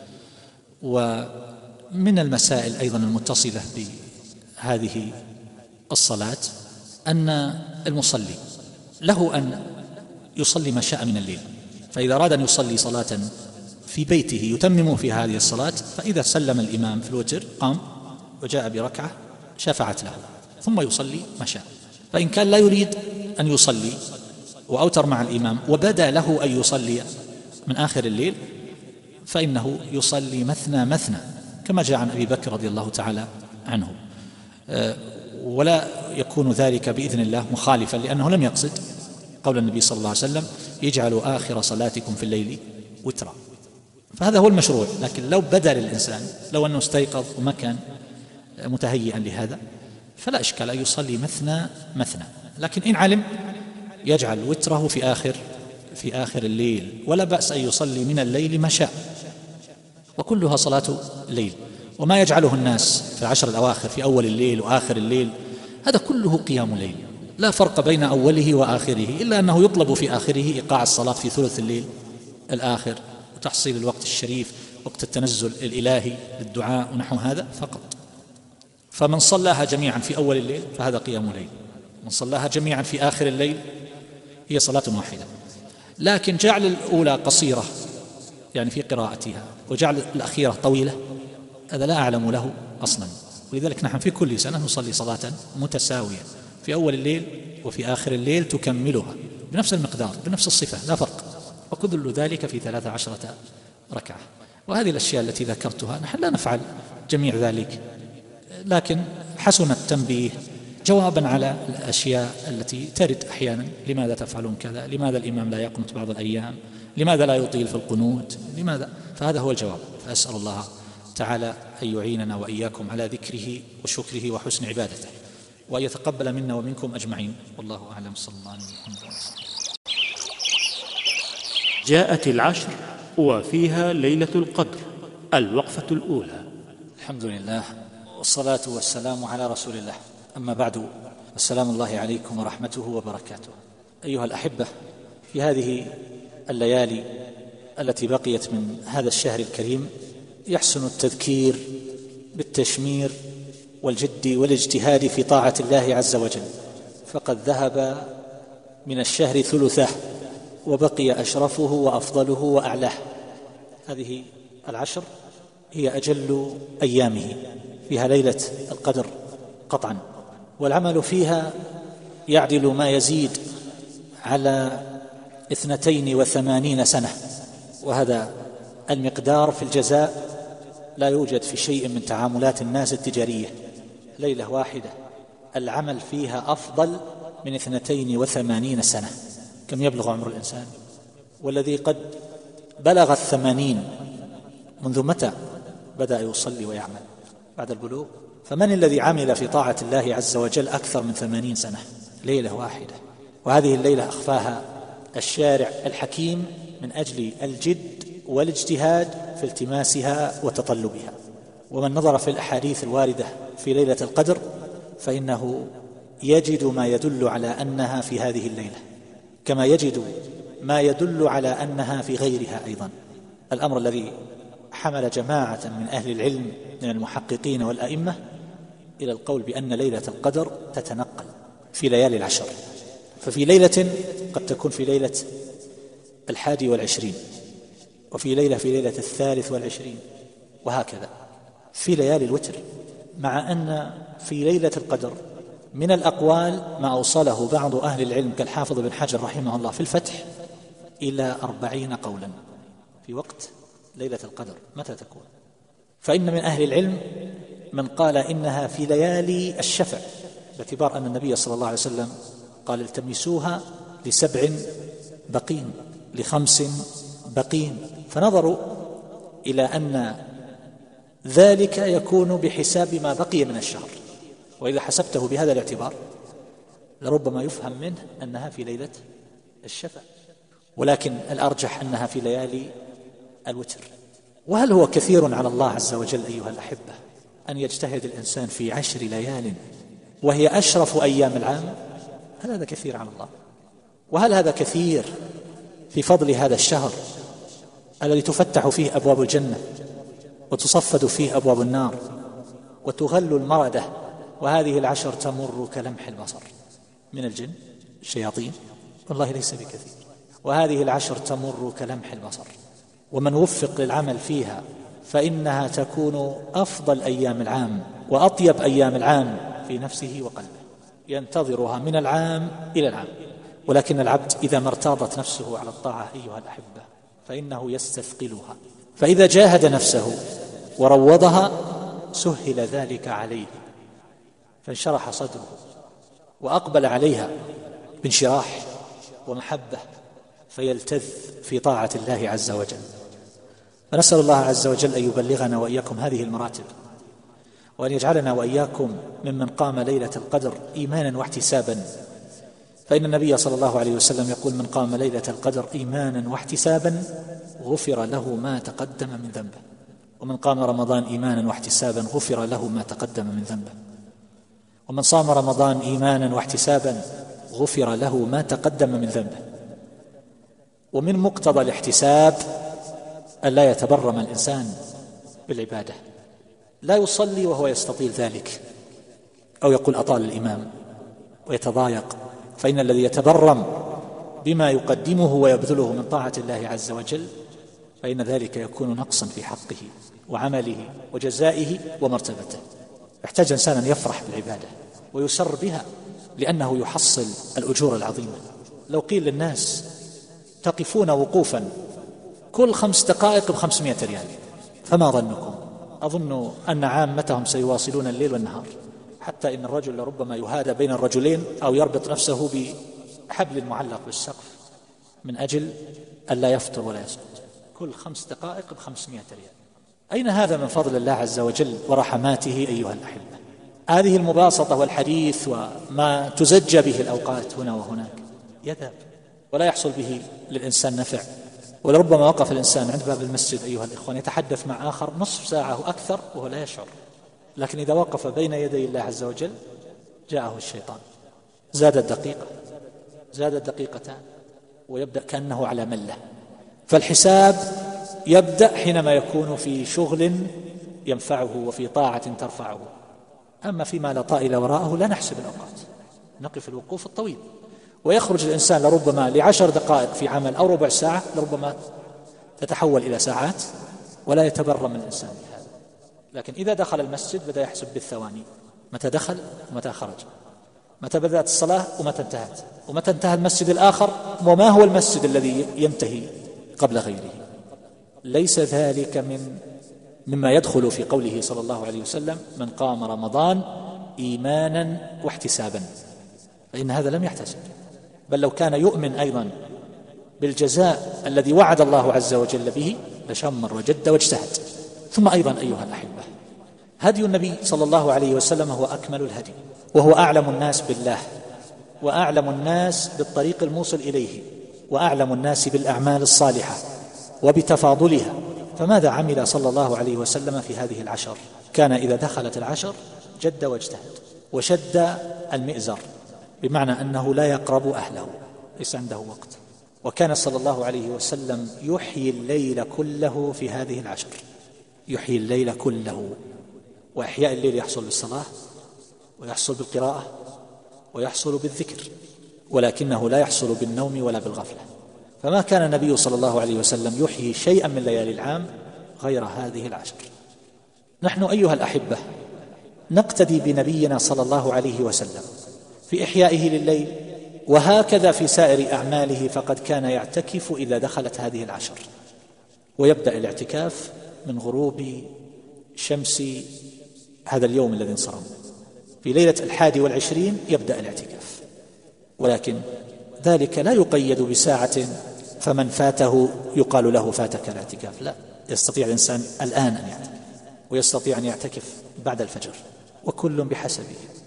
ومن المسائل أيضا المتصلة بهذه الصلاة أن المصلي له أن يصلي ما شاء من الليل، فإذا أراد أن يصلي صلاة في بيته يتمم في هذه الصلاة، فإذا سلم الإمام في الوتر قام وجاء بركعة شفعت له، ثم يصلي ما شاء. فإن كان لا يريد أن يصلي وأوتر مع الإمام وبدا له أن يصلي من آخر الليل فإنه يصلي مثنى مثنى كما جاء عن أبي بكر رضي الله تعالى عنه. ولا يكون ذلك بإذن الله مخالفا، لأنه لم يقصد قول النبي صلى الله عليه وسلم يجعل آخر صلاتكم في الليل وترا، فهذا هو المشروع. لكن لو بدا للإنسان، لو أنه استيقظ وما كان متهيئا لهذا، فلا إشكال أن يصلي مثنى مثنى، لكن إن علم يجعل وتره في آخر في آخر الليل، ولا بأس أن يصلي من الليل ما شاء، وكلها صلاة الليل. وما يجعله الناس في العشر الأواخر في أول الليل وآخر الليل هذا كله قيام ليل، لا فرق بين أوله وآخره، إلا أنه يطلب في آخره إيقاع الصلاة في ثلث الليل الآخر وتحصيل الوقت الشريف، وقت التنزل الإلهي للدعاء ونحو هذا فقط. فمن صلاها جميعا في أول الليل فهذا قيام ليل، من صلاها جميعا في آخر الليل هي صلاة واحدة. لكن جعل الأولى قصيرة يعني في قراءتها، وجعل الأخيرة طويلة، هذا لا أعلم له أصلا. ولذلك نحن في كل سنة نصلي صلاة متساوية في أول الليل وفي آخر الليل تكملها بنفس المقدار بنفس الصفة، لا فرق، وكل ذلك في ثلاث عشرة ركعة. وهذه الأشياء التي ذكرتها نحن لا نفعل جميع ذلك، لكن حسن التنبيه جوابا على الأشياء التي ترد أحيانا: لماذا تفعلون كذا؟ لماذا الإمام لا يقنط بعض الأيام؟ لماذا لا يطيل في القنوت؟ لماذا؟ فهذا هو الجواب. فأسأل الله تعالى أن يعيننا وإياكم على ذكره وشكره وحسن عبادته، وأن يتقبل منا ومنكم أجمعين، والله أعلم. صلى الله عليه وسلم. جاءت العشر وفيها ليلة القدر. الوقفة الأولى. الحمد لله والصلاة والسلام على رسول الله، أما بعد، السلام الله عليكم ورحمته وبركاته. أيها الأحبة، في هذه الليالي التي بقيت من هذا الشهر الكريم يحسن التذكير بالتشمير والجد والاجتهاد في طاعة الله عز وجل، فقد ذهب من الشهر ثلثه وبقي أشرفه وأفضله وأعلاه. هذه العشر هي أجل أيامه، فيها ليلة القدر قطعا، والعمل فيها يعدل ما يزيد على اثنتين وثمانين سنة، وهذا المقدار في الجزاء لا يوجد في شيء من تعاملات الناس التجارية. ليلة واحدة العمل فيها أفضل من اثنتين وثمانين سنة. كم يبلغ عمر الإنسان؟ والذي قد بلغ الثمانين منذ متى بدأ يصلي ويعمل؟ بعد البلوغ. فمن الذي عمل في طاعة الله عز وجل أكثر من ثمانين سنة؟ ليلة واحدة، وهذه الليلة أخفاها الشارع الحكيم من أجل الجد والاجتهاد في التماسها وتطلبها. ومن نظر في الأحاديث الواردة في ليلة القدر فإنه يجد ما يدل على أنها في هذه الليلة، كما يجد ما يدل على أنها في غيرها أيضا. الأمر الذي حمل جماعة من أهل العلم من المحققين والأئمة إلى القول بأن ليلة القدر تتنقل في ليالي العشر، ففي ليلة قد تكون في ليلة الحادي والعشرين، وفي ليلة في ليلة الثالث والعشرين، وهكذا في ليالي الوتر. مع أن في ليلة القدر من الأقوال ما أوصله بعض أهل العلم كالحافظ بن حجر رحمه الله في الفتح إلى أربعين قولا في وقت ليلة القدر متى تكون. فإن من أهل العلم من قال إنها في ليالي الشفع، باعتبار أن النبي صلى الله عليه وسلم قال: التمسوها لسبع بقين لخمس بقين، فنظروا إلى أن ذلك يكون بحساب ما بقي من الشهر، وإذا حسبته بهذا الاعتبار لربما يفهم منه أنها في ليلة الشفع، ولكن الأرجح أنها في ليالي الوتر. وهل هو كثير على الله عز وجل أيها الأحبة أن يجتهد الإنسان في عشر ليال وهي أشرف أيام العام؟ هل هذا كثير على الله؟ وهل هذا كثير في فضل هذا الشهر الذي تفتح فيه أبواب الجنة وتصفد فيه أبواب النار وتغل المردة، وهذه العشر تمر كلمح البصر من الجن الشياطين؟ والله ليس بكثير. وهذه العشر تمر كلمح البصر، ومن وفق للعمل فيها فإنها تكون أفضل أيام العام وأطيب أيام العام في نفسه وقلبه، ينتظرها من العام إلى العام. ولكن العبد إذا ما ارتاضت نفسه على الطاعة أيها الأحبة فإنه يستثقلها، فإذا جاهد نفسه وروضها سهل ذلك عليه، فانشرح صدره وأقبل عليها بانشراح ومحبة فيلتذ في طاعة الله عز وجل. فنسأل الله عز وجل أن يبلغنا وإياكم هذه المراتب، وأن يجعلنا وإياكم ممن قام ليلة القدر إيمانا واحتسابا، فإن النبي صلى الله عليه وسلم يقول: من قام ليلة القدر إيمانا واحتسابا غفر له ما تقدم من ذنبه، ومن قام رمضان إيمانا واحتسابا غفر له ما تقدم من ذنبه، ومن صام رمضان إيمانا واحتسابا غفر له ما تقدم من ذنبه. ومن مقتضى الاحتساب أن لا يتبرم الإنسان بالعبادة، لا يصلي وهو يستطيل ذلك، أو يقول أطال الإمام ويتضايق، فإن الذي يتبرم بما يقدمه ويبذله من طاعة الله عز وجل فإن ذلك يكون نقصا في حقه وعمله وجزائه ومرتبته. يحتاج الإنسان أن يفرح بالعبادة ويسر بها، لأنه يحصل الأجور العظيمة. لو قيل للناس تقفون وقوفا كل خمس دقائق بخمسمائة ريال، فما ظنكم؟ أظن أن عامتهم سيواصلون الليل والنهار، حتى إن الرجل لربما يهادى بين الرجلين أو يربط نفسه بحبل معلق بالسقف من أجل أن لا يفطر ولا يسقط، كل خمس دقائق بخمسمائة ريال. أين هذا من فضل الله عز وجل ورحماته أيها الأحبة؟ هذه المباسطة والحديث وما تزجى به الأوقات هنا وهناك يذهب ولا يحصل به للإنسان نفع. ولربما وقف الإنسان عند باب المسجد أيها الإخوان يتحدث مع آخر نصف ساعة وأكثر وهو لا يشعر، لكن إذا وقف بين يدي الله عز وجل جاءه الشيطان، زادت دقيقة زادت دقيقتان ويبدأ كأنه على ملة. فالحساب يبدأ حينما يكون في شغل ينفعه وفي طاعة ترفعه، أما فيما لا طائل وراءه لا نحسب الأوقات، نقف الوقوف الطويل، ويخرج الإنسان لربما لعشر دقائق في عمل أو ربع ساعة لربما تتحول إلى ساعات ولا يتبرم الإنسان بهذا. لكن إذا دخل المسجد بدأ يحسب بالثواني، متى دخل ومتى خرج، متى بدأت الصلاة ومتى انتهت، ومتى انتهى المسجد الآخر، وما هو المسجد الذي ينتهي قبل غيره. ليس ذلك من مما يدخل في قوله صلى الله عليه وسلم: من قام رمضان إيمانا واحتسابا، فإن هذا لم يحتسب، بل لو كان يؤمن أيضا بالجزاء الذي وعد الله عز وجل به لشمر وجد واجتهد. ثم أيضا أيها الأحبة، هدي النبي صلى الله عليه وسلم هو أكمل الهدي، وهو أعلم الناس بالله، وأعلم الناس بالطريق الموصل إليه، وأعلم الناس بالأعمال الصالحة وبتفاضلها. فماذا عمل صلى الله عليه وسلم في هذه العشر؟ كان إذا دخلت العشر جد واجتهد وشد المئزر، بمعنى أنه لا يقرب أهله، ليس عنده وقت. وكان صلى الله عليه وسلم يحيي الليل كله في هذه العشر، يحيي الليل كله. وإحياء الليل يحصل بالصلاة ويحصل بالقراءة ويحصل بالذكر، ولكنه لا يحصل بالنوم ولا بالغفلة. فما كان النبي صلى الله عليه وسلم يحيي شيئا من ليالي العام غير هذه العشر. نحن أيها الأحبة نقتدي بنبينا صلى الله عليه وسلم في إحيائه لليل، وهكذا في سائر أعماله، فقد كان يعتكف إذا دخلت هذه العشر، ويبدأ الاعتكاف من غروب شمس هذا اليوم الذي انصرم. في ليلة الحادي والعشرين يبدأ الاعتكاف، ولكن ذلك لا يقيد بساعة فمن فاته يقال له فاتك الاعتكاف، لا، يستطيع الإنسان الآن أن يعتكف، ويستطيع أن يعتكف بعد الفجر، وكل بحسبه.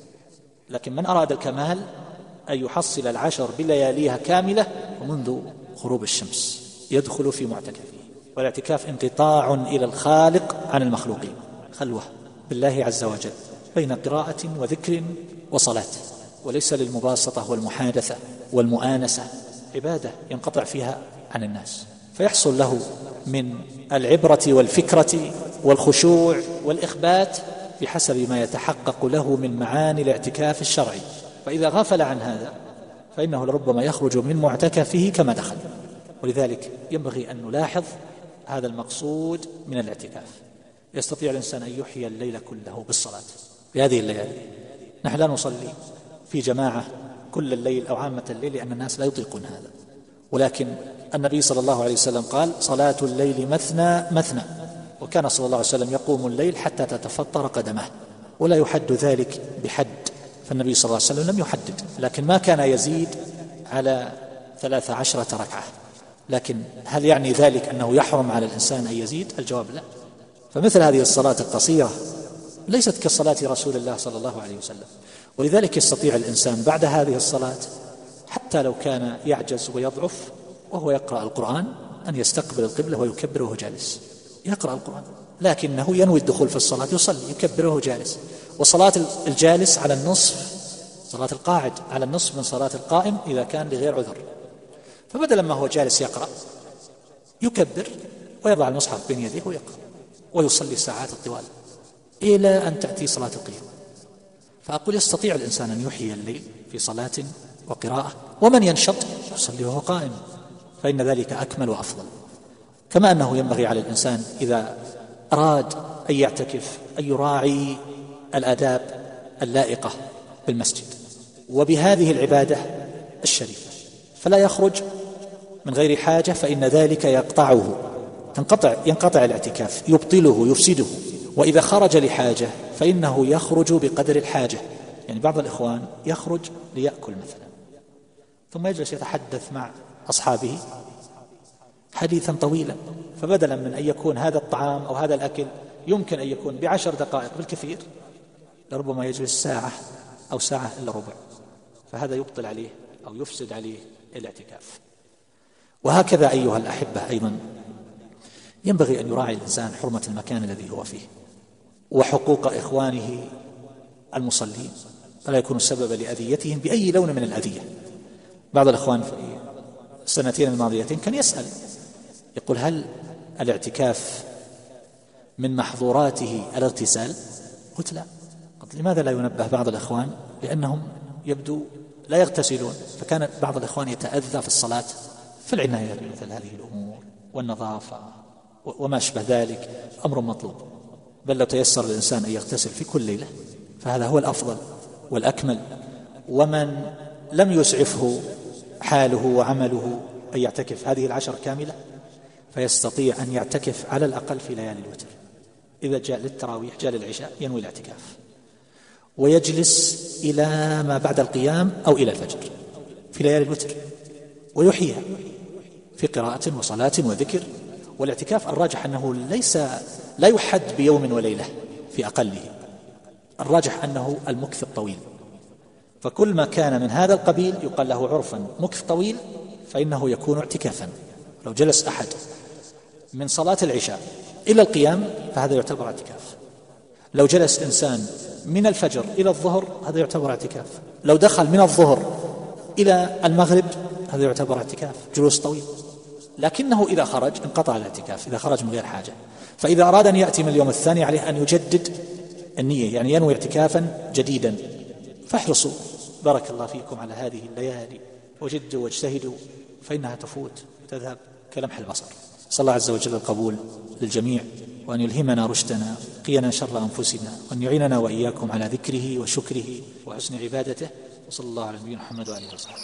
لكن من أراد الكمال أن يحصل العشر بلياليها كاملة ومنذ غروب الشمس يدخل في معتكفه. والاعتكاف انقطاع إلى الخالق عن المخلوقين، خلوة بالله عز وجل بين قراءة وذكر وصلاة، وليس للمباسطة والمحادثة والمؤانسة، عبادة ينقطع فيها عن الناس، فيحصل له من العبرة والفكرة والخشوع والإخبات بحسب ما يتحقق له من معاني الاعتكاف الشرعي. فإذا غفل عن هذا فإنه لربما يخرج من معتكفه كما دخل. ولذلك ينبغي أن نلاحظ هذا المقصود من الاعتكاف. يستطيع الإنسان أن يحيي الليل كله بالصلاة في هذه الليالي. نحن لا نصلي في جماعة كل الليل أو عامة الليل لأن الناس لا يطيقون هذا، ولكن النبي صلى الله عليه وسلم قال: صلاة الليل مثنى مثنى، وكان صلى الله عليه وسلم يقوم الليل حتى تتفطر قدمه، ولا يحد ذلك بحد فالنبي صلى الله عليه وسلم لم يحدد، لكن ما كان يزيد على ثلاث عشرة ركعة. لكن هل يعني ذلك أنه يحرم على الإنسان أن يزيد؟ الجواب لا. فمثل هذه الصلاة القصيرة ليست كصلاة رسول الله صلى الله عليه وسلم، ولذلك يستطيع الإنسان بعد هذه الصلاة حتى لو كان يعجز ويضعف وهو يقرأ القرآن أن يستقبل القبلة ويكبر وهو جالس يقرأ القرآن، لكنه ينوي الدخول في الصلاة يصلي يكبر وهو جالس. وصلاة الجالس على النصف، صلاة القاعد على النصف من صلاة القائم إذا كان لغير عذر. فبدلا ما هو جالس يقرأ يكبر ويضع المصحف بين يديه ويقرأ ويصلي الساعات الطوال إلى أن تأتي صلاة القيام. فأقول يستطيع الإنسان أن يحيي الليل في صلاة وقراءة، ومن ينشط يصلي وهو قائم، فإن ذلك أكمل وأفضل. كما أنه ينبغي على الإنسان إذا أراد أن يعتكف أن يراعي الآداب اللائقة بالمسجد وبهذه العبادة الشريفة، فلا يخرج من غير حاجة، فإن ذلك يقطعه تنقطع ينقطع الاعتكاف، يبطله يفسده. وإذا خرج لحاجة فإنه يخرج بقدر الحاجة. يعني بعض الإخوان يخرج ليأكل مثلا ثم يجلس يتحدث مع أصحابه حديثا طويلا، فبدلا من أن يكون هذا الطعام أو هذا الأكل يمكن أن يكون بعشر دقائق بالكثير، لربما يجلس ساعة أو ساعة إلا ربع، فهذا يبطل عليه أو يفسد عليه الاعتكاف. وهكذا أيها الأحبة أيضا ينبغي أن يراعي الإنسان حرمة المكان الذي هو فيه وحقوق إخوانه المصلين، فلا يكون سببا لأذيتهم بأي لون من الأذية. بعض الإخوان في السنتين الماضيتين كان يسأل يقول هل الاعتكاف من محظوراته الاغتسال؟ قلت لا. قلت لماذا لا ينبه بعض الإخوان؟ لأنهم يبدو لا يغتسلون، فكان بعض الإخوان يتأذى في الصلاة في العناية بمثل هذه الأمور والنظافة وما أشبه ذلك، أمر مطلوب. بل لو تيسر الإنسان أن يغتسل في كل ليلة فهذا هو الأفضل والأكمل. ومن لم يسعفه حاله وعمله أن يعتكف هذه العشر كاملة فيستطيع أن يعتكف على الأقل في ليالي الوتر. إذا جاء للتراويح جاء للعشاء ينوي الاعتكاف ويجلس إلى ما بعد القيام أو إلى الفجر في ليالي الوتر ويحييها في قراءة وصلاة وذكر. والاعتكاف الراجح أنه ليس لا يحد بيوم وليلة في أقله، الراجح أنه المكث الطويل، فكل ما كان من هذا القبيل يقال له عرفا مكث طويل فإنه يكون اعتكافا. لو جلس أحد من صلاة العشاء إلى القيام فهذا يعتبر اعتكاف. لو جلس إنسان من الفجر إلى الظهر هذا يعتبر اعتكاف. لو دخل من الظهر إلى المغرب هذا يعتبر اعتكاف، جلوس طويل. لكنه إذا خرج انقطع الاعتكاف إذا خرج من غير حاجة. فإذا أراد أن يأتي من اليوم الثاني عليه أن يجدد النية، يعني ينوي اعتكافا جديدا. فاحرصوا بارك الله فيكم على هذه الليالي وجدوا واجتهدوا فإنها تفوت تذهب كلمح البصر. صلى الله عز وجل القبول للجميع، وأن يلهمنا رشدنا قينا شر أنفسنا، وأن يعيننا وإياكم على ذكره وشكره وحسن عبادته. وصلى الله على نبينا محمد وآله وصحبه.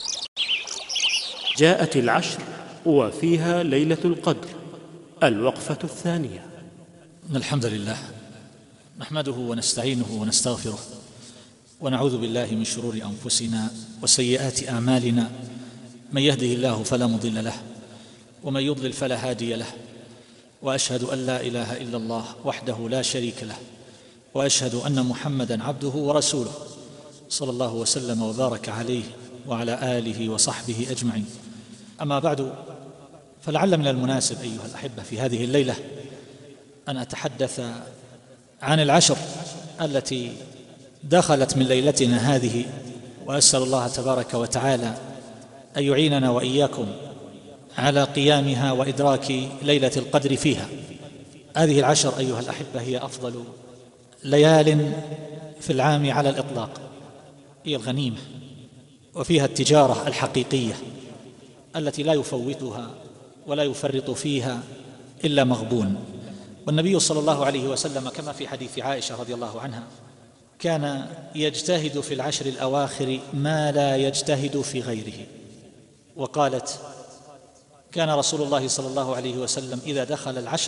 جاءت العشر وفيها ليلة القدر. الوقفة الثانية. إن الحمد لله نحمده ونستعينه ونستغفره ونعوذ بالله من شرور أنفسنا وسيئات أعمالنا، من يهده الله فلا مضل له ومن يضلل فلا هادي له، وأشهد أن لا إله إلا الله وحده لا شريك له، وأشهد أن محمدًا عبده ورسوله صلى الله وسلم وبارك عليه وعلى آله وصحبه أجمعين. أما بعد، فلعل من المناسب أيها الأحبة في هذه الليلة أن أتحدث عن العشر التي دخلت من ليلتنا هذه، وأسأل الله تبارك وتعالى أن يعيننا وإياكم على قيامها وإدراك ليلة القدر فيها. هذه العشر أيها الأحبة هي أفضل ليال في العام على الإطلاق، هي الغنيمة، وفيها التجارة الحقيقية التي لا يفوتها ولا يفرط فيها إلا مغبون. والنبي صلى الله عليه وسلم كما في حديث عائشة رضي الله عنها كان يجتهد في العشر الأواخر ما لا يجتهد في غيره. وقالت: كان رسول الله صلى الله عليه وسلم إذا دخل العشر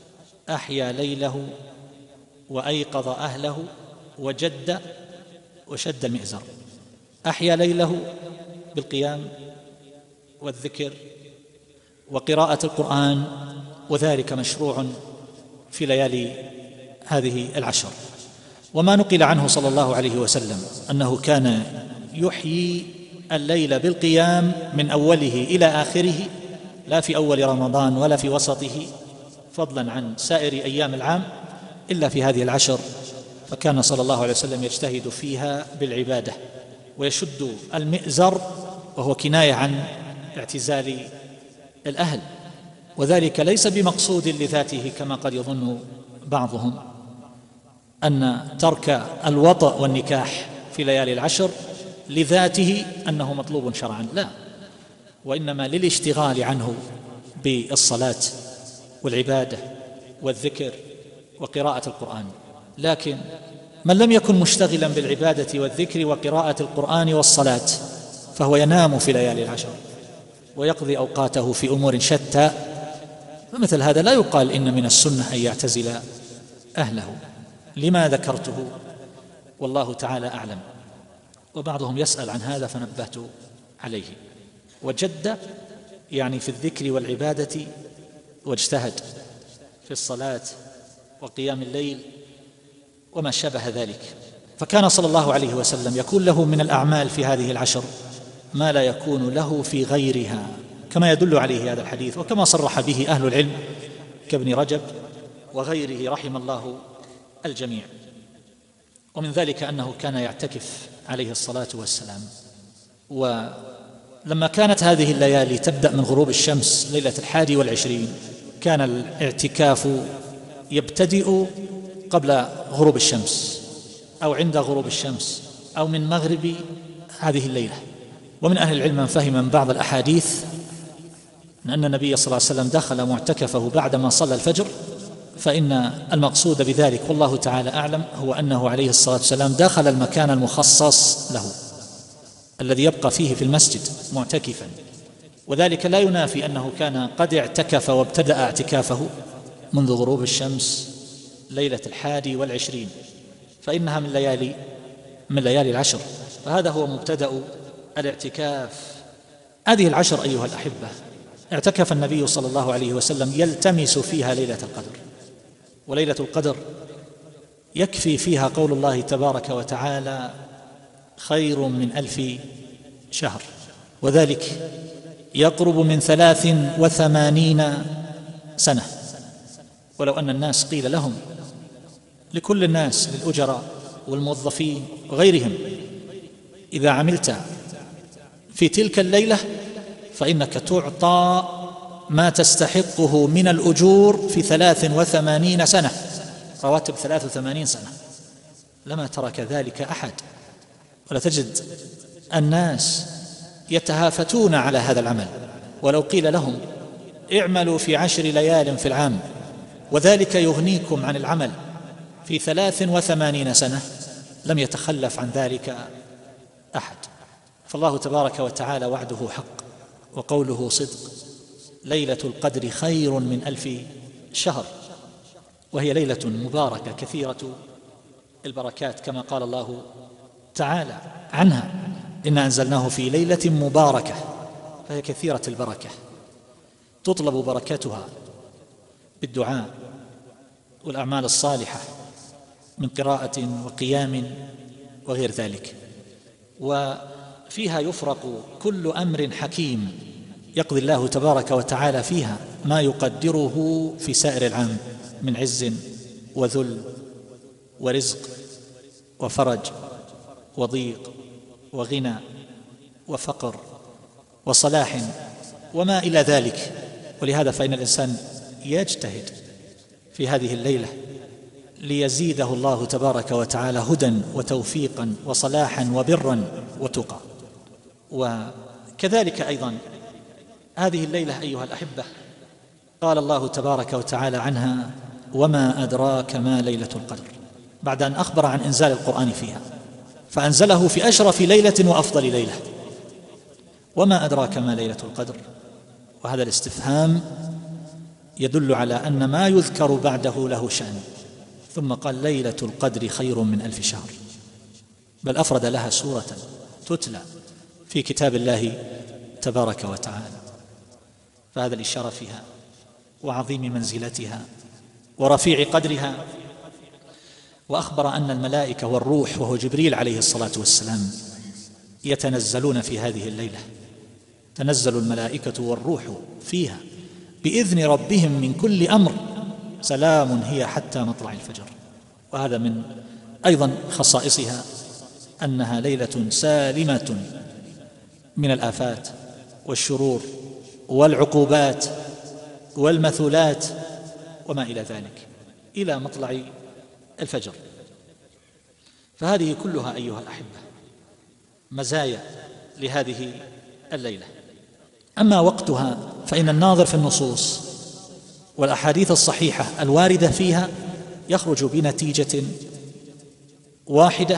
أحيا ليله وأيقظ أهله وجد وشد المئزر، أحيا ليله بالقيام والذكر وقراءة القرآن، وذلك مشروع في ليالي هذه العشر. وما نقل عنه صلى الله عليه وسلم أنه كان يحيي الليل بالقيام من أوله إلى آخره، لا في أول رمضان ولا في وسطه، فضلا عن سائر أيام العام، إلا في هذه العشر، فكان صلى الله عليه وسلم يجتهد فيها بالعبادة ويشد المئزر، وهو كناية عن اعتزال الأهل، وذلك ليس بمقصود لذاته كما قد يظن بعضهم أن ترك الوطأ والنكاح في ليالي العشر لذاته أنه مطلوب شرعا، لا، وإنما للاشتغال عنه بالصلاة والعبادة والذكر وقراءة القرآن. لكن من لم يكن مشتغلا بالعبادة والذكر وقراءة القرآن والصلاة فهو ينام في ليالي العشر ويقضي أوقاته في أمور شتى، فمثل هذا لا يقال إن من السنة أن يعتزل أهله. لما ذكرته والله تعالى أعلم، وبعضهم يسأل عن هذا فنبهت عليه. وجد يعني في الذكر والعبادة، واجتهد في الصلاة وقيام الليل وما شابه ذلك. فكان صلى الله عليه وسلم يكون له من الأعمال في هذه العشر ما لا يكون له في غيرها، كما يدل عليه هذا الحديث، وكما صرح به أهل العلم كابن رجب وغيره رحم الله الجميع. ومن ذلك أنه كان يعتكف عليه الصلاة والسلام، ولما كانت هذه الليالي تبدأ من غروب الشمس ليلة الحادي والعشرين، كان الاعتكاف يبتدئ قبل غروب الشمس أو عند غروب الشمس أو من مغرب هذه الليلة. ومن أهل العلم من فهم من بعض الأحاديث أن النبي صلى الله عليه وسلم دخل معتكفه بعدما صلى الفجر، فإن المقصود بذلك والله تعالى أعلم هو أنه عليه الصلاة والسلام دخل المكان المخصص له الذي يبقى فيه في المسجد معتكفا، وذلك لا ينافي أنه كان قد اعتكف وابتدأ اعتكافه منذ غروب الشمس ليلة الحادي والعشرين، فإنها من ليالي من ليالي العشر، فهذا هو مبتدأ الاعتكاف. هذه العشر أيها الأحبة اعتكف النبي صلى الله عليه وسلم يلتمس فيها ليلة القدر، وليلة القدر يكفي فيها قول الله تبارك وتعالى خير من ألف شهر، وذلك يقرب من ثلاث وثمانين سنة. ولو أن الناس قيل لهم، لكل الناس، للأجراء والموظفين وغيرهم، إذا عملت في تلك الليلة فإنك تعطى ما تستحقه من الأجور في ثلاث وثمانين سنة، رواتب ثلاث وثمانين سنة، لما ترك ذلك أحد. ولا تجد الناس يتهافتون على هذا العمل، ولو قيل لهم اعملوا في عشر ليال في العام وذلك يغنيكم عن العمل في ثلاث وثمانين سنة لم يتخلف عن ذلك أحد. فالله تبارك وتعالى وعده حق وقوله صدق، ليلة القدر خير من ألف شهر، وهي ليلة مباركة كثيرة البركات كما قال الله تعالى عنها إنا أنزلناه في ليلة مباركة، فهي كثيرة البركة، تطلب بركتها بالدعاء والأعمال الصالحة من قراءة وقيام وغير ذلك. وفيها يفرق كل أمر حكيم يقضي الله تبارك وتعالى فيها ما يقدره في سائر العام من عز وذل ورزق وفرج وضيق وغنى وفقر وصلاح وما إلى ذلك. ولهذا فإن الإنسان يجتهد في هذه الليلة ليزيده الله تبارك وتعالى هدى وتوفيقا وصلاحا وبرا وتقى. وكذلك أيضا هذه الليلة أيها الأحبة قال الله تبارك وتعالى عنها وما أدراك ما ليلة القدر، بعد أن أخبر عن إنزال القرآن فيها، فأنزله في أشرف ليلة وأفضل ليلة. وما أدراك ما ليلة القدر، وهذا الاستفهام يدل على أن ما يذكر بعده له شأن. ثم قال ليلة القدر خير من ألف شهر، بل أفرد لها سورة تتلى في كتاب الله تبارك وتعالى. فهذا الإشارة فيها وعظيم منزلتها ورفيع قدرها. وأخبر أن الملائكة والروح وهو جبريل عليه الصلاة والسلام يتنزلون في هذه الليلة، تنزل الملائكة والروح فيها بإذن ربهم من كل أمر سلام هي حتى مطلع الفجر. وهذا من أيضا خصائصها أنها ليلة سالمة من الآفات والشرور والعقوبات والمثولات وما إلى ذلك إلى مطلع الفجر. فهذه كلها أيها الأحبة مزايا لهذه الليلة. أما وقتها فإن الناظر في النصوص والأحاديث الصحيحة الواردة فيها يخرج بنتيجة واحدة،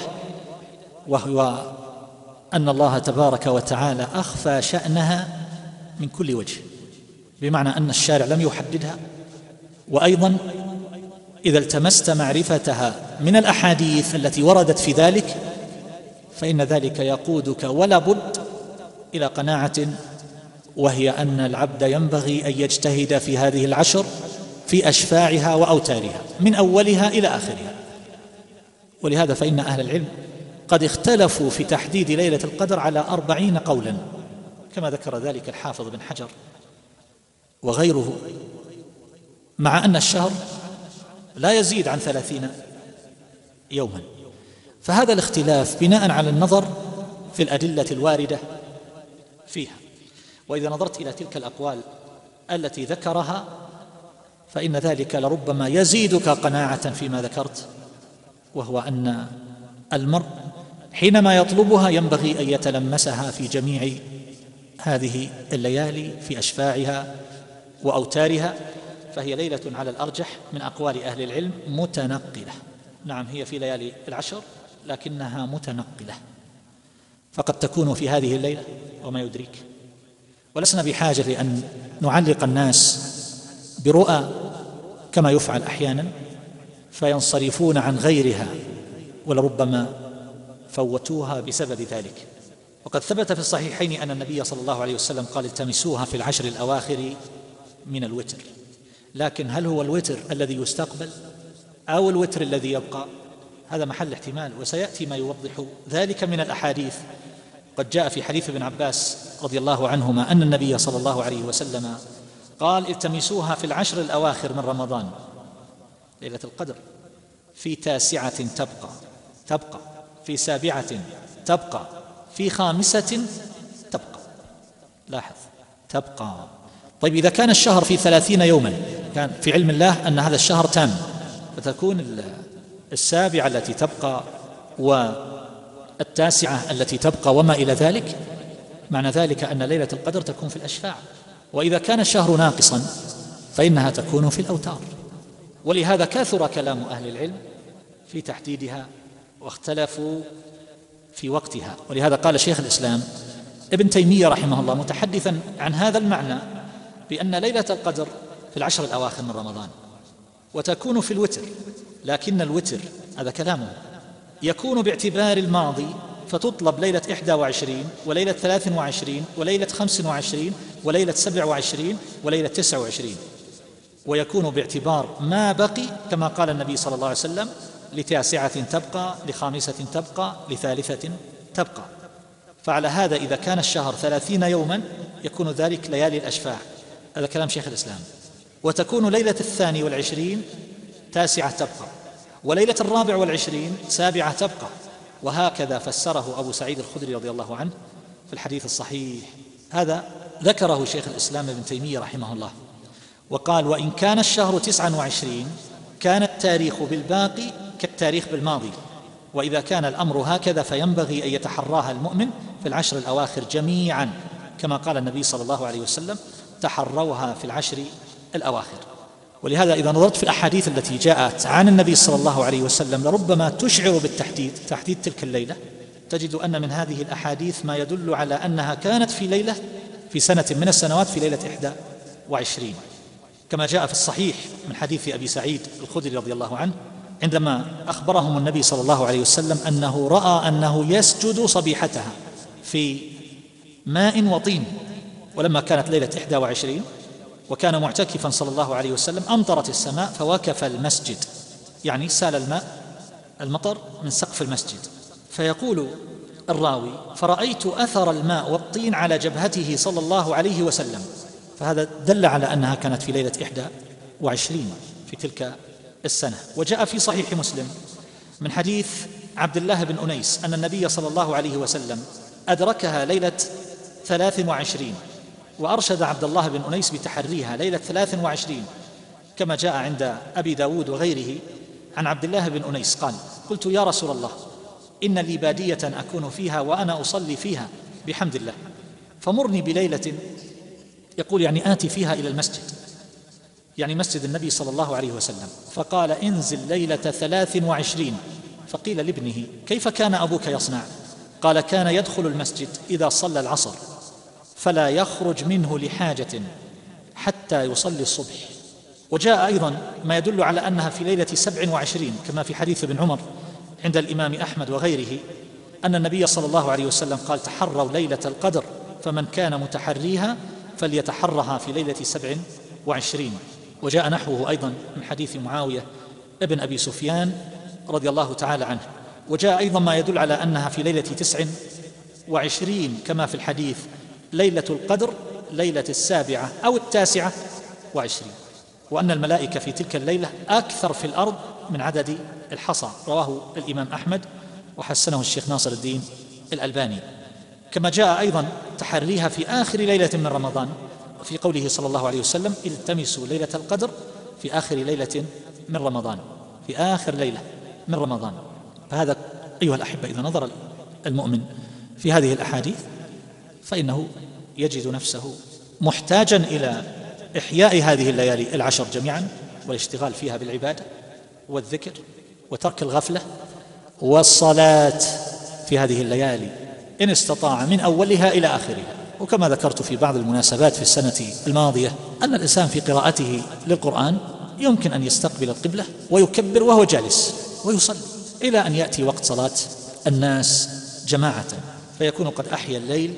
وهو أن الله تبارك وتعالى أخفى شأنها من كل وجه، بمعنى أن الشارع لم يحددها. وأيضا إذا التمست معرفتها من الأحاديث التي وردت في ذلك فإن ذلك يقودك ولا بد إلى قناعة، وهي أن العبد ينبغي أن يجتهد في هذه العشر في أشفاعها وأوتارها من أولها إلى آخرها. ولهذا فإن أهل العلم قد اختلفوا في تحديد ليلة القدر على أربعين قولا، كما ذكر ذلك الحافظ بن حجر وغيره، مع أن الشهر لا يزيد عن ثلاثين يوما. فهذا الاختلاف بناء على النظر في الأدلة الواردة فيها. وإذا نظرت إلى تلك الأقوال التي ذكرها فإن ذلك لربما يزيدك قناعة فيما ذكرت، وهو أن المرء حينما يطلبها ينبغي أن يتلمسها في جميع هذه الليالي في أشفاعها وأوتارها. فهي ليلة على الأرجح من أقوال أهل العلم متنقلة. نعم هي في ليالي العشر لكنها متنقلة، فقد تكون في هذه الليلة وما يدريك. ولسنا بحاجة لأن نعلق الناس برؤى كما يفعل أحيانا فينصرفون عن غيرها، ولربما فوتوها بسبب ذلك. وقد ثبت في الصحيحين أن النبي صلى الله عليه وسلم قال التمسوها في العشر الأواخر من الوتر. لكن هل هو الوتر الذي يستقبل أو الوتر الذي يبقى؟ هذا محل احتمال، وسيأتي ما يوضح ذلك من الأحاديث. قد جاء في حديث ابن عباس رضي الله عنهما أن النبي صلى الله عليه وسلم قال التمسوها في العشر الأواخر من رمضان ليلة القدر، في تاسعة تبقى تبقى في سابعة تبقى في خامسة تبقى. لاحظ تبقى. طيب إذا كان الشهر في ثلاثين يوما، كان في علم الله أن هذا الشهر تام، فتكون السابعة التي تبقى والتاسعة التي تبقى وما إلى ذلك، معنى ذلك أن ليلة القدر تكون في الأشفاع. وإذا كان الشهر ناقصا فإنها تكون في الأوتار. ولهذا كثر كلام أهل العلم في تحديدها واختلفوا في وقتها. ولهذا قال شيخ الإسلام ابن تيمية رحمه الله متحدثا عن هذا المعنى بأن ليلة القدر في العشر الأواخر من رمضان وتكون في الوتر، لكن الوتر هذا كلامه يكون باعتبار الماضي، فتطلب ليلة إحدى وعشرين وليلة ثلاث وعشرين وليلة خمس وعشرين وليلة سبع وعشرين وليلة تسع وعشرين، ويكون باعتبار ما بقي كما قال النبي صلى الله عليه وسلم لتاسعة تبقى لخامسة تبقى لثالثة تبقى. فعلى هذا إذا كان الشهر ثلاثين يوما يكون ذلك ليالي الأشفاع، هذا كلام شيخ الإسلام. وتكون ليلة الثاني والعشرين تاسعة تبقى، وليلة الرابع والعشرين سابعة تبقى. وهكذا فسره أبو سعيد الخدري رضي الله عنه في الحديث الصحيح. هذا ذكره شيخ الإسلام ابن تيمية رحمه الله، وقال وإن كان الشهر تسعا وعشرين كان التاريخ بالباقي كالتاريخ بالماضي، وإذا كان الأمر هكذا فينبغي أن يتحراها المؤمن في العشر الأواخر جميعا، كما قال النبي صلى الله عليه وسلم تحروها في العشر الأواخر. ولهذا إذا نظرت في الأحاديث التي جاءت عن النبي صلى الله عليه وسلم لربما تشعر بالتحديد، تحديد تلك الليلة، تجد أن من هذه الأحاديث ما يدل على أنها كانت في ليلة في سنة من السنوات في ليلة إحدى وعشرين، كما جاء في الصحيح من حديث أبي سعيد الخدري رضي الله عنه عندما أخبرهم النبي صلى الله عليه وسلم أنه رأى أنه يسجد صبيحتها في ماء وطين، ولما كانت ليلة إحدى وعشرين وكان معتكفا صلى الله عليه وسلم أمطرت السماء فوكف المسجد، يعني سال الماء المطر من سقف المسجد. فيقول الراوي: فرأيت أثر الماء والطين على جبهته صلى الله عليه وسلم. فهذا دل على أنها كانت في ليلة إحدى وعشرين في تلك السنة. وجاء في صحيح مسلم من حديث عبد الله بن أنيس أن النبي صلى الله عليه وسلم أدركها ليلة ثلاث وعشرين، وأرشد عبد الله بن أنيس بتحريها ليلة ثلاث وعشرين، كما جاء عند أبي داود وغيره عن عبد الله بن أنيس قال: قلت يا رسول الله إن لي بادية أكون فيها وأنا أصلي فيها بحمد الله، فمرني بليلة، يقول يعني آتي فيها إلى المسجد، يعني مسجد النبي صلى الله عليه وسلم. فقال: انزل ليلة ثلاث وعشرين. فقيل لابنه: كيف كان أبوك يصنع؟ قال: كان يدخل المسجد إذا صلى العصر فلا يخرج منه لحاجة حتى يصلي الصبح. وجاء أيضا ما يدل على أنها في ليلة سبع وعشرين كما في حديث ابن عمر عند الإمام أحمد وغيره أن النبي صلى الله عليه وسلم قال: تحروا ليلة القدر، فمن كان متحريها فليتحرها في ليلة سبع وعشرين. وجاء نحوه أيضا من حديث معاوية ابن أبي سفيان رضي الله تعالى عنه. وجاء أيضا ما يدل على أنها في ليلة تسع وعشرين كما في الحديث: ليلة القدر ليلة السابعة أو التاسعة وعشرين، وأن الملائكة في تلك الليلة أكثر في الأرض من عدد الحصى. رواه الإمام أحمد وحسنه الشيخ ناصر الدين الألباني. كما جاء أيضا تحريها في آخر ليلة من رمضان في قوله صلى الله عليه وسلم: التمسوا ليلة القدر في آخر ليلة من رمضان، في آخر ليلة من رمضان. فهذا أيها الأحبة إذا نظر المؤمن في هذه الأحاديث فإنه يجد نفسه محتاجا إلى إحياء هذه الليالي العشر جميعا والاشتغال فيها بالعبادة والذكر وترك الغفلة والصلاة في هذه الليالي إن استطاع من أولها إلى آخرها. وكما ذكرت في بعض المناسبات في السنة الماضية أن الإنسان في قراءته للقرآن يمكن أن يستقبل القبلة ويكبر وهو جالس ويصلي إلى أن يأتي وقت صلاة الناس جماعة، فيكون قد أحيا الليل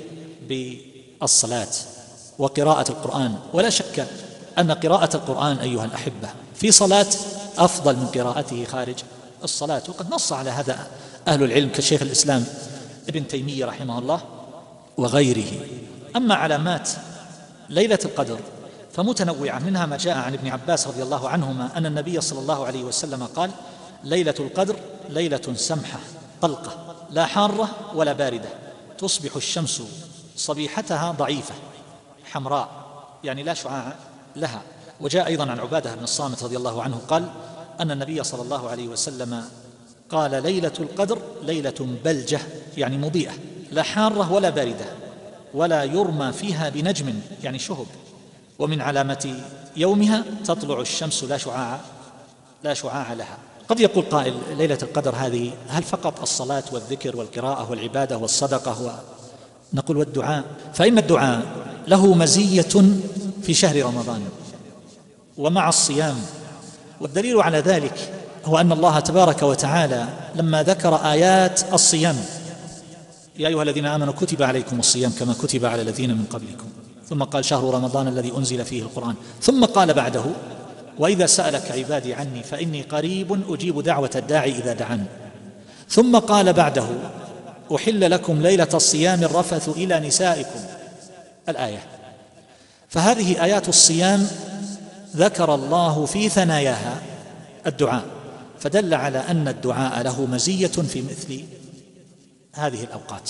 بالصلاة وقراءة القرآن. ولا شك أن قراءة القرآن أيها الأحبة في صلاة أفضل من قراءته خارج الصلاة، وقد نص على هذا أهل العلم كشيخ الإسلام ابن تيمية رحمه الله وغيره. أما علامات ليلة القدر فمتنوعة، منها ما جاء عن ابن عباس رضي الله عنهما أن النبي صلى الله عليه وسلم قال: ليلة القدر ليلة سمحة طلقة لا حارة ولا باردة، تصبح الشمس صبيحتها ضعيفة حمراء، يعني لا شعاع لها. وجاء أيضا عن عبادة بن الصامت رضي الله عنه قال أن النبي صلى الله عليه وسلم قال: ليلة القدر ليلة بلجة، يعني مضيئة لا حارة ولا باردة، ولا يرمى فيها بنجم، يعني شهب، ومن علامة يومها تطلع الشمس لا شعاع لا شعاع لها. قد يقول قائل: ليلة القدر هذه هل فقط الصلاة والذكر والقراءة والعبادة والصدقة؟ نقول: والدعاء، فإن الدعاء له مزية في شهر رمضان ومع الصيام. والدليل على ذلك هو أن الله تبارك وتعالى لما ذكر آيات الصيام: يا أيها الذين آمنوا كتب عليكم الصيام كما كتب على الذين من قبلكم، ثم قال: شهر رمضان الذي أنزل فيه القرآن، ثم قال بعده: وإذا سألك عبادي عني فإني قريب أجيب دعوة الداعي إذا دعان، ثم قال بعده: أحل لكم ليلة الصيام الرفث إلى نسائكم، الآية. فهذه آيات الصيام ذكر الله في ثناياها الدعاء، فدل على أن الدعاء له مزية في مثل هذه الأوقات.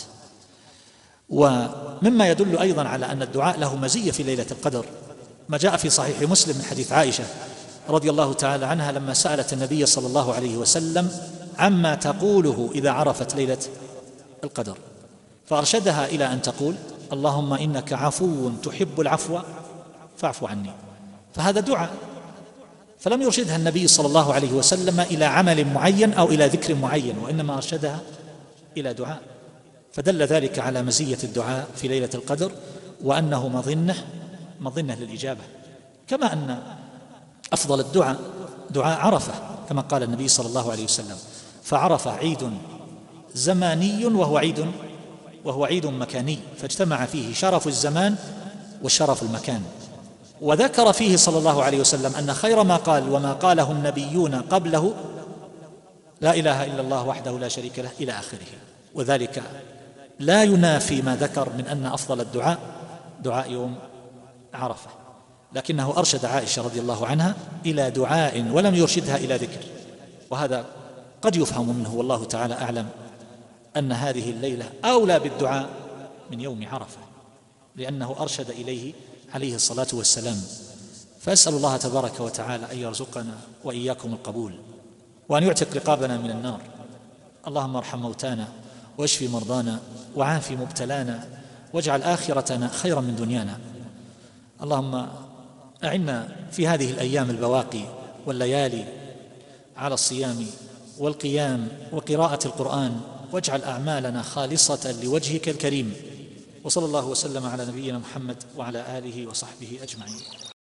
ومما يدل أيضا على أن الدعاء له مزية في ليلة القدر ما جاء في صحيح مسلم من حديث عائشة رضي الله تعالى عنها لما سألت النبي صلى الله عليه وسلم عما تقوله إذا عرفت ليلة القدر، فأرشدها إلى أن تقول: اللهم إنك عفو تحب العفو فاعف عني. فهذا دعاء، فلم يرشدها النبي صلى الله عليه وسلم إلى عمل معين أو إلى ذكر معين، وإنما أرشدها إلى دعاء، فدل ذلك على مزية الدعاء في ليلة القدر وأنه مظنة مظنة للإجابة. كما أن أفضل الدعاء دعاء عرفة كما قال النبي صلى الله عليه وسلم: فعرفة عيد زماني وهو عيد وهو عيد مكاني، فاجتمع فيه شرف الزمان والشرف المكان. وذكر فيه صلى الله عليه وسلم أن خير ما قال وما قاله النبيون قبله لا إله إلا الله وحده لا شريك له إلى آخره. وذلك لا ينافي ما ذكر من أن أفضل الدعاء دعاء يوم عرفة، لكنه أرشد عائشة رضي الله عنها إلى دعاء ولم يرشدها إلى ذكر، وهذا قد يفهم منه والله تعالى أعلم أن هذه الليلة أولى بالدعاء من يوم عرفة، لأنه أرشد إليه عليه الصلاة والسلام. فأسأل الله تبارك وتعالى أن يرزقنا وإياكم القبول، وأن يعتق رقابنا من النار. اللهم ارحم موتانا واشف مرضانا وعاف مبتلانا واجعل آخرتنا خيرا من دنيانا. اللهم أعنا في هذه الأيام البواقي والليالي على الصيام والقيام وقراءة القرآن، واجعل أعمالنا خالصة لوجهك الكريم. وصلى الله وسلم على نبينا محمد وعلى آله وصحبه أجمعين.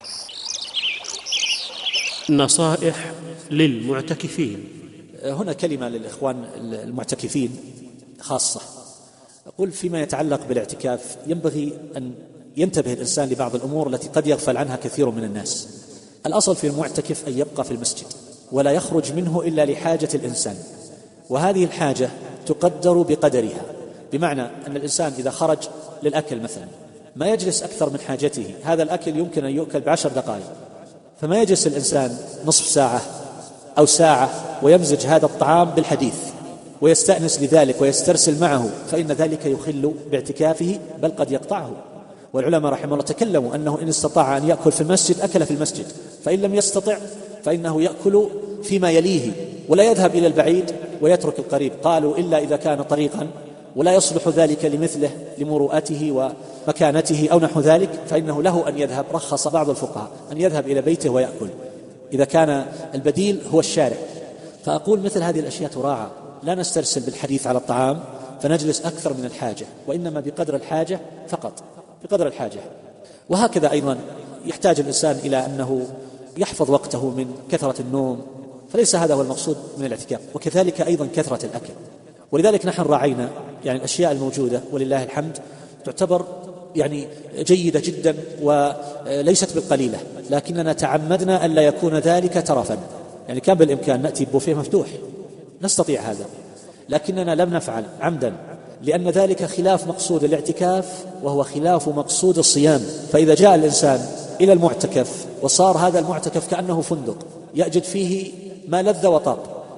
نصائح للمعتكفين. هنا كلمة للإخوان المعتكفين خاصة. أقول فيما يتعلق بالاعتكاف ينبغي أن ينتبه الإنسان لبعض الأمور التي قد يغفل عنها كثير من الناس. الأصل في المعتكف أن يبقى في المسجد ولا يخرج منه إلا لحاجة الإنسان، وهذه الحاجة تقدر بقدرها، بمعنى أن الإنسان إذا خرج للأكل مثلا ما يجلس أكثر من حاجته، هذا الأكل يمكن أن يؤكل بعشر دقائق، فما يجلس الإنسان نصف ساعة أو ساعة ويمزج هذا الطعام بالحديث ويستأنس لذلك ويسترسل معه، فإن ذلك يخل باعتكافه بل قد يقطعه. والعلماء رحمه الله تكلموا أنه إن استطاع أن يأكل في المسجد أكل في المسجد، فإن لم يستطع فإنه يأكل فيما يليه ولا يذهب إلى البعيد ويترك القريب. قالوا إلا إذا كان طريقا ولا يصلح ذلك لمثله لمروءته ومكانته أو نحو ذلك، فإنه له أن يذهب. رخص بعض الفقهاء أن يذهب إلى بيته ويأكل إذا كان البديل هو الشارع. فأقول مثل هذه الأشياء تراعى، لا نسترسل بالحديث على الطعام فنجلس أكثر من الحاجة، وإنما بقدر الحاجة فقط، بقدر الحاجة. وهكذا أيضا يحتاج الإنسان إلى أنه يحفظ وقته من كثرة النوم، فليس هذا هو المقصود من الاعتكاف، وكذلك أيضا كثرة الأكل. ولذلك نحن راعينا يعني الأشياء الموجودة ولله الحمد تعتبر يعني جيدة جدا وليست بالقليلة، لكننا تعمدنا أن لا يكون ذلك ترفا. يعني كان بالإمكان نأتي ببوفيه مفتوح، نستطيع هذا، لكننا لم نفعل عمدا، لأن ذلك خلاف مقصود الاعتكاف وهو خلاف مقصود الصيام. فإذا جاء الإنسان إلى المعتكف وصار هذا المعتكف كأنه فندق يجد فيه ما لذ وطاب،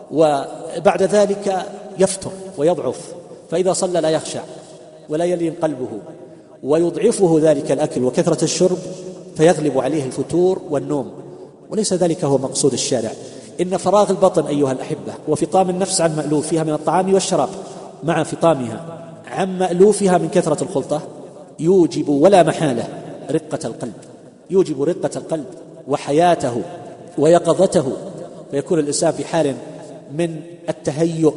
وبعد ذلك يفتر ويضعف، فإذا صلى لا يخشع ولا يلين قلبه، ويضعفه ذلك الأكل وكثرة الشرب فيغلب عليه الفتور والنوم، وليس ذلك هو مقصود الشارع. إن فراغ البطن أيها الأحبة وفطام النفس عن مألوفها من الطعام والشراب مع فطامها عن مألوفها من كثرة الخلطة يوجب ولا محالة رقة القلب، يوجب رقة القلب وحياته ويقظته، فيكون الإنسان في حال من التهيؤ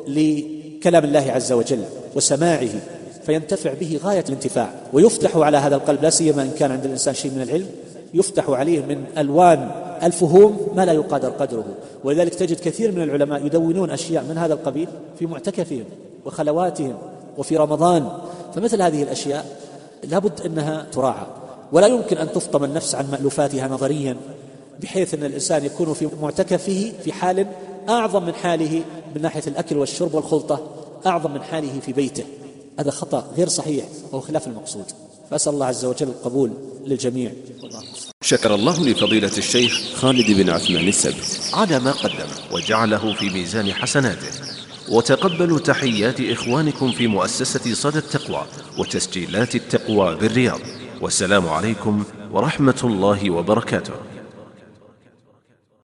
لكلام الله عز وجل وسماعه، فينتفع به غاية الانتفاع، ويفتح على هذا القلب لا سيما إن كان عند الإنسان شيء من العلم، يفتح عليه من ألوان الفهوم ما لا يقادر قدره. ولذلك تجد كثير من العلماء يدونون أشياء من هذا القبيل في معتكفهم وخلواتهم وفي رمضان. فمثل هذه الأشياء لابد أنها تراعى، ولا يمكن أن تفطم النفس عن مألوفاتها نظريا، بحيث أن الإنسان يكون في معتكفه في حال أعظم من حاله من ناحية الأكل والشرب والخلطة، أعظم من حاله في بيته. هذا خطأ غير صحيح وهو خلاف المقصود. فأسأل الله عز وجل القبول للجميع. شكر الله لفضيلة الشيخ خالد بن عثمان السبت على ما قدم وجعله في ميزان حسناته، وتقبلوا تحيات إخوانكم في مؤسسة صدى التقوى وتسجيلات التقوى بالرياض، والسلام عليكم ورحمة الله وبركاته.